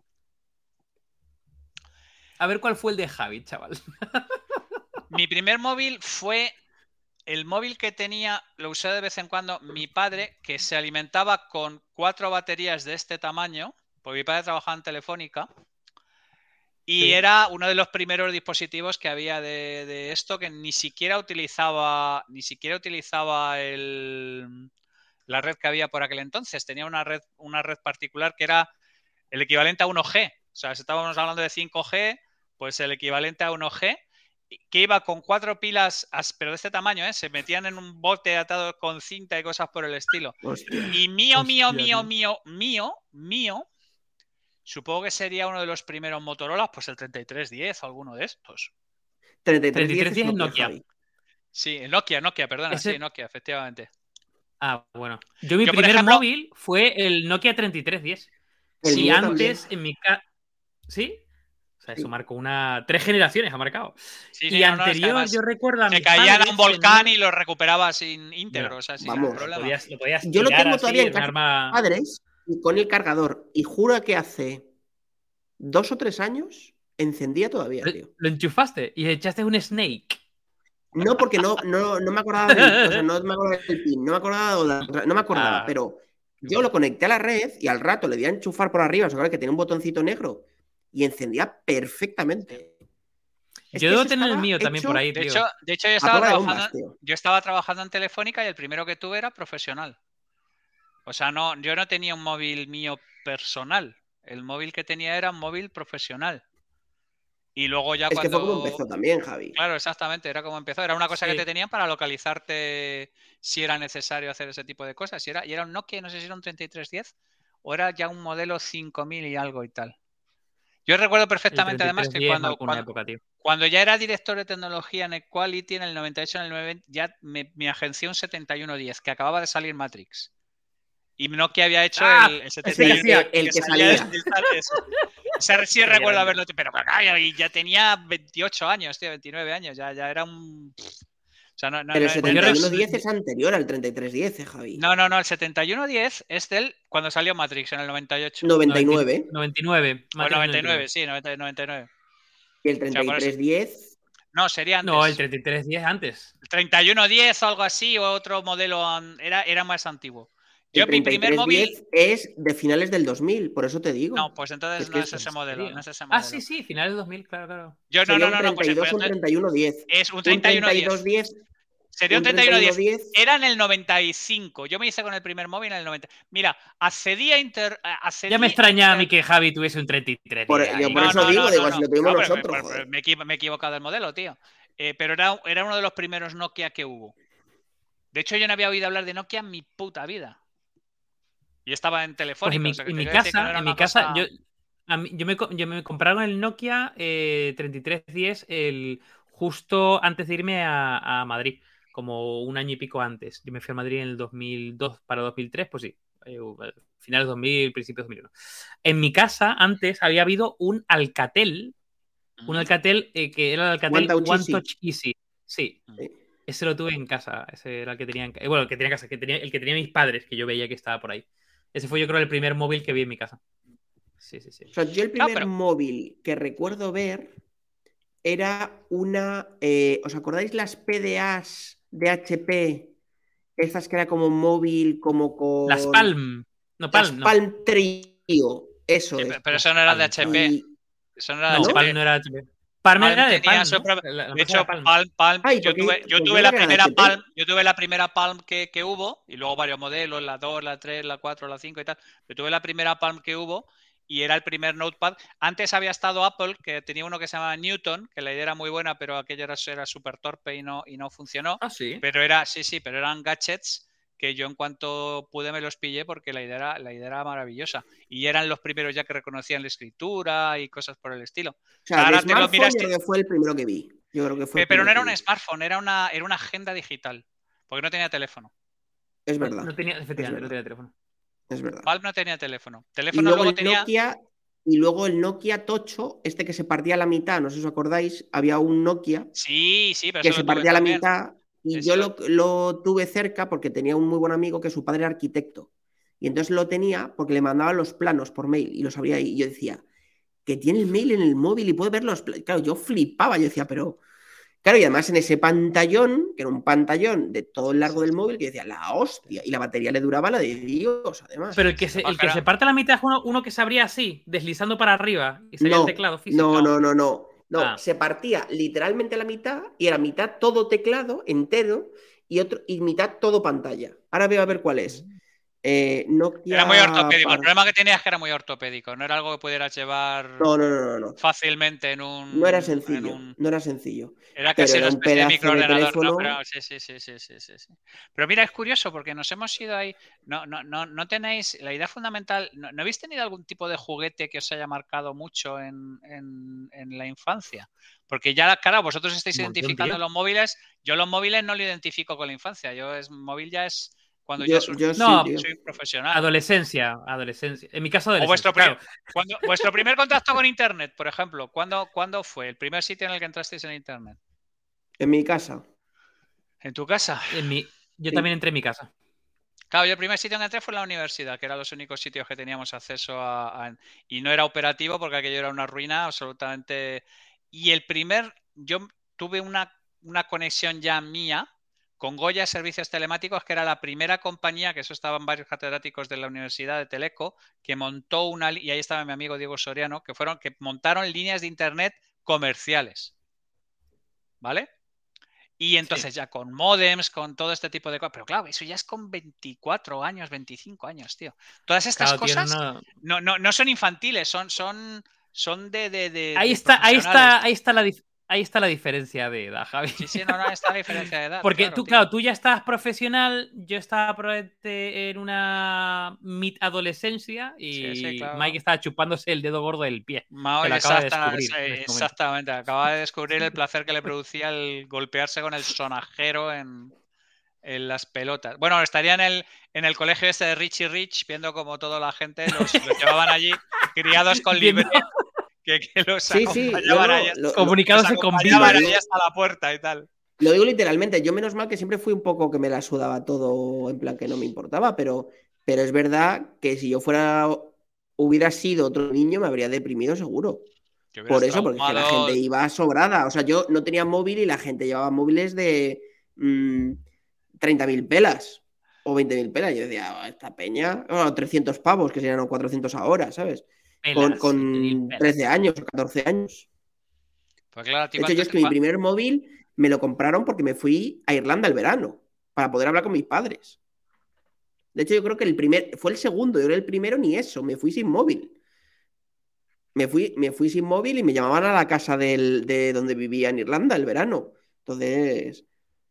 A ver cuál fue el de Javi, chaval. Mi primer móvil fue el móvil que tenía, lo usé de vez en cuando, mi padre, que se alimentaba con cuatro baterías de este tamaño, porque mi padre trabajaba en Telefónica, y Sí. era uno de los primeros dispositivos que había de, de esto que ni siquiera utilizaba, ni siquiera utilizaba el, la red que había por aquel entonces. Tenía una red, una red particular que era el equivalente a uno ge. O sea, si estábamos hablando de cinco ge, pues el equivalente a uno ge, que iba con cuatro pilas, pero de este tamaño, ¿eh? Se metían en un bote atado con cinta y cosas por el estilo. Hostia. Y mío, mío, Hostia, mío, tío. mío, mío, mío, supongo que sería uno de los primeros Motorola, pues el treinta y tres diez o alguno de estos. treinta y tres treinta y tres diez diez es es Nokia, Nokia. Javi. Sí, el Nokia, Nokia, perdona, Ese- sí, Nokia, efectivamente. Ah, bueno. Yo mi Yo, por primer ejemplo- móvil fue el Nokia treinta y tres diez. El Y mío antes, también. en mi casa. ¿Sí? O sea, eso Sí. marcó una. Tres generaciones ha marcado. Sí, Y sí, no, no, es que anterior, además yo recuerdo a se mis caían a padres un volcán tenían- y lo recuperabas sin íntegro, Bueno, o sea, sin vamos, ningún Lo problema. podías, lo podías Yo lo tirar tengo así, todavía en un casa de arma. mis padres y con el cargador. Y juro que hace dos o tres años encendía todavía, Lo, tío. lo enchufaste y echaste un Snake. No, porque no, no, no me acordaba del, o sea, no me acordaba del pin, no me acordaba, de la- no me acordaba, Ah, pero yo lo conecté a la red y al rato le di a enchufar por arriba, o sea, que tenía un botoncito negro y encendía perfectamente. Es Yo que debo eso tener el estaba mío también hecho por ahí, De tío. hecho, de hecho yo a estaba prueba de trabajando, bombas, tío. yo estaba trabajando en Telefónica y el primero que tuve era profesional. O sea, no, yo no tenía un móvil mío personal. El móvil que tenía era un móvil profesional. Y luego ya Es que fue como cuando... empezó también, Javi. Claro, exactamente, era como empezó. Era una cosa que Sí. te tenían para localizarte si era necesario hacer ese tipo de cosas. Y era, y era un Nokia, no sé si era un treinta y tres diez o era ya un modelo cinco mil y algo y tal. Yo recuerdo El perfectamente además que treinta y tres diez cuando, marcó una cuando, época, tío. cuando ya era director de tecnología en Equality en el noventa y ocho, en el noventa, ya me, me agencié un setenta y uno diez, que acababa de salir Matrix. Y Nokia había hecho ¡Ah! el, el Ese setenta y uno que hacía. El, el que salía del- salía. del tal- eso. O sea, sí Qué recuerdo grande. haberlo, pero claro, y ya tenía veintiocho años, tío, veintinueve años, ya, ya era un... O sea, no, no, Pero no, el no, Pues yo setenta y uno recuerdo- diez es anterior al treinta y tres diez, eh, Javi. no, no, no, el setenta y uno diez es del cuando salió Matrix en el noventa y ocho. noventa y nueve. noventa y nueve. O el Matrix noventa y nueve, sí, noventa y nueve. Y el O sea, por eso- treinta y tres diez. No, sería antes. No, el treinta y tres diez antes. El treinta y uno diez o algo así, o otro modelo, an- era, era más antiguo. Yo El mi treinta y primer tres móvil... diez es de finales del dos mil, por eso te digo. No, pues entonces Es que no es- es ese ¿En modelo, serio? no es ese Ah, modelo. sí, sí, finales de dos mil, claro, claro. Yo no, Sería no, no, un no, pues, treinta y dos pues o un entonces treinta y uno diez. es un Un treinta y uno treinta y dos diez. diez. Sería un un treinta y uno diez. treinta y uno diez. Era en el noventa y cinco. Yo me hice con el primer móvil en el noventa. Mira, accedía a inter... accedí Ya me extraña a mí inter- que Javi tuviese un treinta y tres Por- diez yo ahí. por eso digo, digo, si lo tuvimos No, pero- nosotros, pero- joder. pero me, equivo- me he equivocado del modelo, tío. Eh, pero era, era uno de los primeros Nokia que hubo. De hecho, yo no había oído hablar de Nokia en mi puta vida. Y estaba en Pues Telefónica. en mi, o sea, que en te mi quiero decir que no casa, era en una mi casa, cosa- yo, A mí- yo, me, co- yo me compraron el Nokia eh, treinta y tres diez el, justo antes de irme a, a Madrid, como un año y pico antes. Yo me fui a Madrid en el dos mil dos para dos mil tres, pues sí, eh, finales dos mil, principios dos mil uno. En mi casa antes había habido un Alcatel, un Ujú. Alcatel eh, que era el One Alcatel Touch One Easy. Touch Easy. Sí, Sí. ese lo tuve en casa. Ese era el que tenía en, ca- eh, bueno, el que tenía en casa, que tenía, el que tenía mis padres, que yo veía que estaba por ahí. Ese fue, yo creo, el primer móvil que vi en mi casa. Sí, sí, sí. O sea, yo el Claro, primer pero móvil que recuerdo ver era una. eh, ¿os acordáis las P D As de H P? Estas que era como un móvil, como Las con. Palm. No, Las Palm, no. Palm Trio. Eso sí, pe- es. pero eso Las no era de Palm, H chaval. P. Y. Eso no era de No, Palm H P. ¿No? no era H P. Palm Palm era de tenía Palm, su ¿no? propia. La, la De empresa era hecho, Palm. Palm, Palm, Ay, yo porque tuve, yo pues yo tuve la creía que era de primera H P. Palm, yo tuve la primera Palm que, que hubo, y luego varios modelos, la dos, la tres, la cuatro, la cinco y tal. Yo tuve la primera Palm que hubo y era el primer notepad. Antes había estado Apple, que tenía uno que se llamaba Newton, que la idea era muy buena, pero aquello era, era súper torpe y no, y no funcionó. Ah, sí. Pero era, sí, sí, pero eran gadgets que yo en cuanto pude me los pillé porque la idea era, la idea era maravillosa. Y eran los primeros ya que reconocían la escritura y cosas por el estilo. O O sea, sea, de ahora te lo smartphone miras. yo creo que fue el primero que vi. Yo creo que fue el Pero no primero que era un vi. smartphone, era una, era una agenda digital. Porque no tenía teléfono. Es No, verdad. no tenía, Es efectivamente, no verdad. tenía teléfono. Es verdad. Valve no tenía teléfono. Y Teléfono luego luego el tenía. Nokia. Y luego el Nokia Tocho, este que se partía a la mitad, no sé si os acordáis, había un Nokia Sí, sí, pero que eso se lo tuve partía a la también. mitad y Ese yo lo- lo, lo tuve cerca porque tenía un muy buen amigo que su padre era arquitecto. Y entonces lo tenía porque le mandaban los planos por mail y los abría ahí. Y yo decía, que tiene el mail en el móvil y puede ver los planos. Claro, yo flipaba, yo decía, pero. Claro, y además en ese pantallón, que era un pantallón de todo el Sí, largo sí, del sí. móvil, que decía, la Sí, hostia. sí, Y la sí. batería le duraba la de Dios, además. Pero el que Lo se, que pasa el es que que se era- parte a la mitad es uno, uno que se abría así, deslizando para arriba, y salía el No, teclado no, físico. no, no, no. No, Ah, se partía literalmente a la mitad y era mitad todo teclado entero y, otro, y mitad todo pantalla. Ahora veo a ver cuál es. Eh, Era muy Nokia. ortopédico. El Par- problema que tenía es que era muy ortopédico. No era algo que pudieras llevar No, no, no, no, no. fácilmente en No era un, en sencillo, un. no era sencillo. Era Pero casi era una un especie de pedazo de microordenador, ¿no? teléfono. Pero sí, sí, sí, sí, sí, sí, sí. Pero mira, es curioso porque nos hemos ido ahí. No, no, no, no tenéis. La idea fundamental. ¿No, no habéis tenido algún tipo de juguete que os haya marcado mucho en, en, en la infancia? Porque ya, claro, vosotros estáis un montón, identificando tío. los móviles. Yo los móviles no lo identifico con la infancia. Yo es móvil ya es cuando ya Yo, es un, yo sí, No, tío. soy un profesional. adolescencia, adolescencia. En mi caso, O vuestro, adolescencia, pri- claro. cuando, vuestro primer contacto con Internet, por ejemplo, ¿cuándo, ¿cuándo fue el primer sitio en el que entrasteis en Internet? En mi casa. ¿En tu casa? En mi, yo Sí. también entré en mi casa. Claro, yo el primer sitio en que entré fue en la universidad, que eran los únicos sitios que teníamos acceso a, a- y no era operativo porque aquello era una ruina absolutamente. Y el primer, yo tuve una, una conexión ya mía con Goya Servicios Telemáticos, que era la primera compañía, que eso estaban varios catedráticos de la Universidad de Teleco, que montó una, y ahí estaba mi amigo Diego Soriano, que fueron, que montaron líneas de internet comerciales. ¿Vale? Y entonces Sí. ya con modems, con todo este tipo de cosas. Pero claro, eso ya es con veinticuatro años, veinticinco años, tío. Todas estas Claro, tío, no, cosas no. no, no, no son infantiles, son, son, son de, de, de, Ahí de está, ahí profesionales. está, ahí está la, dif- ahí está la diferencia de edad, Javi. Sí, sí, no, no, está la diferencia de edad, Porque claro, tú, tío. claro, tú ya estás profesional, yo estaba probablemente en una mid adolescencia Sí, sí, y claro. Mike estaba chupándose el dedo gordo del pie, Mao, que lo acaba de exacta- descubrir sí, en este momento. exactamente. Acaba de descubrir el placer que le producía el golpearse con el sonajero en, en las pelotas. Bueno, estaría en el, en el colegio este de Richie Rich, viendo como toda la gente los, los llevaban allí, criados con Viendo libre, que, que los Sí, sí, no, acompañaban ahí no. hasta, Lo, lo- los comunicándose con y lo acompañaban vivas. ahí digo, hasta la puerta y tal. lo digo literalmente. Yo, menos mal que siempre fui un poco que me la sudaba todo, en plan que no me importaba, pero, pero es verdad que si yo fuera, hubiera sido otro niño, me habría deprimido seguro. Que hubieras Por eso, porque es que la gente traumado. iba sobrada. O sea, yo no tenía móvil y la gente llevaba móviles de mmm, treinta mil pelas o veinte mil pelas. Yo decía, "Oh, esta peña, bueno, trescientos pavos, que serían cuatrocientos ahora, ¿sabes? Con, Pelas, veinte mil con pelas. trece años o catorce años. Pues claro, ¿a ti De hecho, yo cuántos es te- que mi cua- primer móvil me lo compraron porque me fui a Irlanda el verano para poder hablar con mis padres. De hecho, yo creo que el primer, fue el segundo, yo era el primero ni eso, me fui sin móvil. Me fui, me fui sin móvil y me llamaban a la casa del, de donde vivía en Irlanda el verano. Entonces,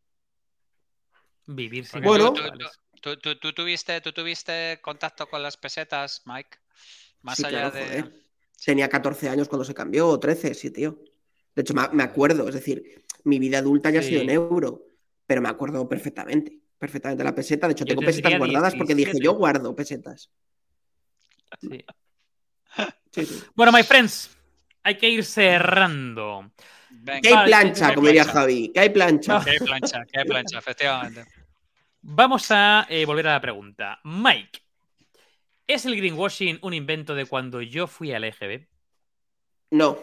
Vivir sin Porque tú, móvil, tú, bueno, tú, chavales. tú- tú- tú tuviste, tú tuviste contacto con las pesetas, Mike, más sí, allá claro, de. joder. Tenía catorce años cuando se cambió, o trece, sí, tío. De hecho, me acuerdo, es decir, mi vida adulta ya sí. ha sido en euro, pero me acuerdo perfectamente, perfectamente la peseta. De hecho, yo tengo pesetas guardadas diecisiete. Porque dije, yo guardo pesetas. Sí. Sí, sí. Bueno, my friends, hay que ir cerrando. Venga. Que hay plancha, como diría Javi. Que hay plancha. Que hay plancha, que hay plancha, efectivamente. Vamos a eh, volver a la pregunta. Mike, ¿es el greenwashing un invento de cuando yo fui al E G B? No.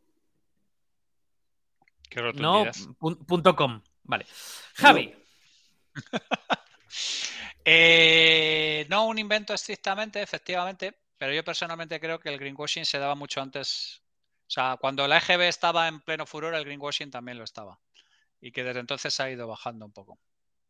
Qué rotundidad. No, punto com. Vale. Javi. No. eh, no un invento estrictamente, efectivamente, pero yo personalmente creo que el greenwashing se daba mucho antes. O sea, cuando la E G B estaba en pleno furor, el greenwashing también lo estaba. Y que desde entonces ha ido bajando un poco.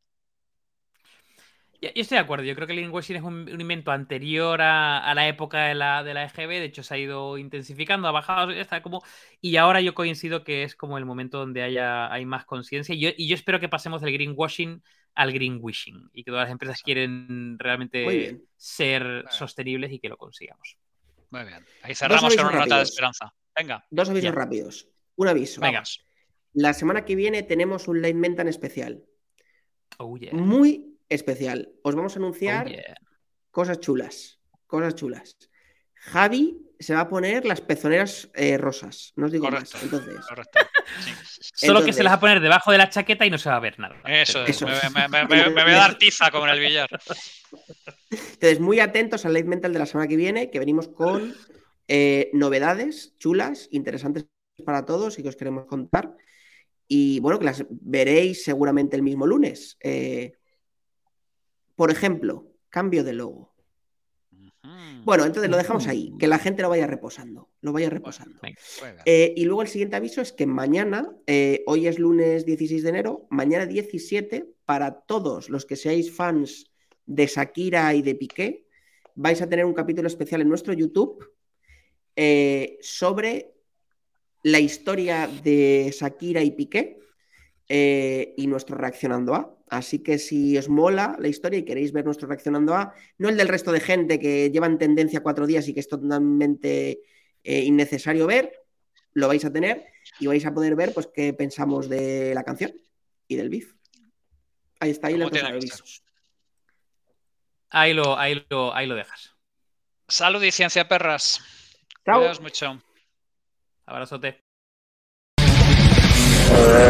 Yo estoy de acuerdo, yo creo que el greenwashing es un, un invento anterior a, a la época de la, de la E G B, de hecho se ha ido intensificando, ha bajado, está como, y ahora yo coincido que es como el momento donde haya, hay más conciencia, y yo, y yo espero que pasemos del greenwashing al greenwishing, y que todas las empresas quieren realmente ser sostenibles y que lo consigamos. Muy bien, ahí cerramos con una rápidos. nota de esperanza. Venga. Dos avisos yeah. rápidos. Un aviso. Venga. La semana que viene tenemos un Late Mentan especial. Oh, yeah. Muy especial. Os vamos a anunciar oh, yeah. cosas chulas. Cosas chulas. Javi se va a poner las pezoneras eh, rosas. No os digo correcto, más. Entonces, correcto. Sí. Solo Entonces, que se las va a poner debajo de la chaqueta y no se va a ver nada. Eso es. Eso Me, es. me, me, me, me voy a dar tiza como en el billar. Entonces, muy atentos al Late Mental de la semana que viene, que venimos con eh, novedades chulas, interesantes para todos y que os queremos contar. Y bueno, que las veréis seguramente el mismo lunes. Eh, por ejemplo, cambio de logo. Uh-huh. Bueno, entonces lo dejamos ahí, que la gente lo vaya reposando. Lo vaya reposando. Bueno, bueno. Eh, y luego el siguiente aviso es que mañana, eh, hoy es lunes dieciséis de enero, mañana diecisiete, para todos los que seáis fans de Shakira y de Piqué, vais a tener un capítulo especial en nuestro YouTube eh, sobre la historia de Shakira y Piqué eh, y nuestro Reaccionando A. Así que si os mola la historia y queréis ver nuestro Reaccionando A, no el del resto de gente que lleva en tendencia cuatro días y que es totalmente eh, innecesario ver, lo vais a tener y vais a poder ver pues qué pensamos de la canción y del beef. Ahí está, ahí los dos avisos. Ahí lo, ahí, lo, ahí lo dejas. Salud y ciencia, perras. Chao. Cuidaos mucho. Abrazote. Uh...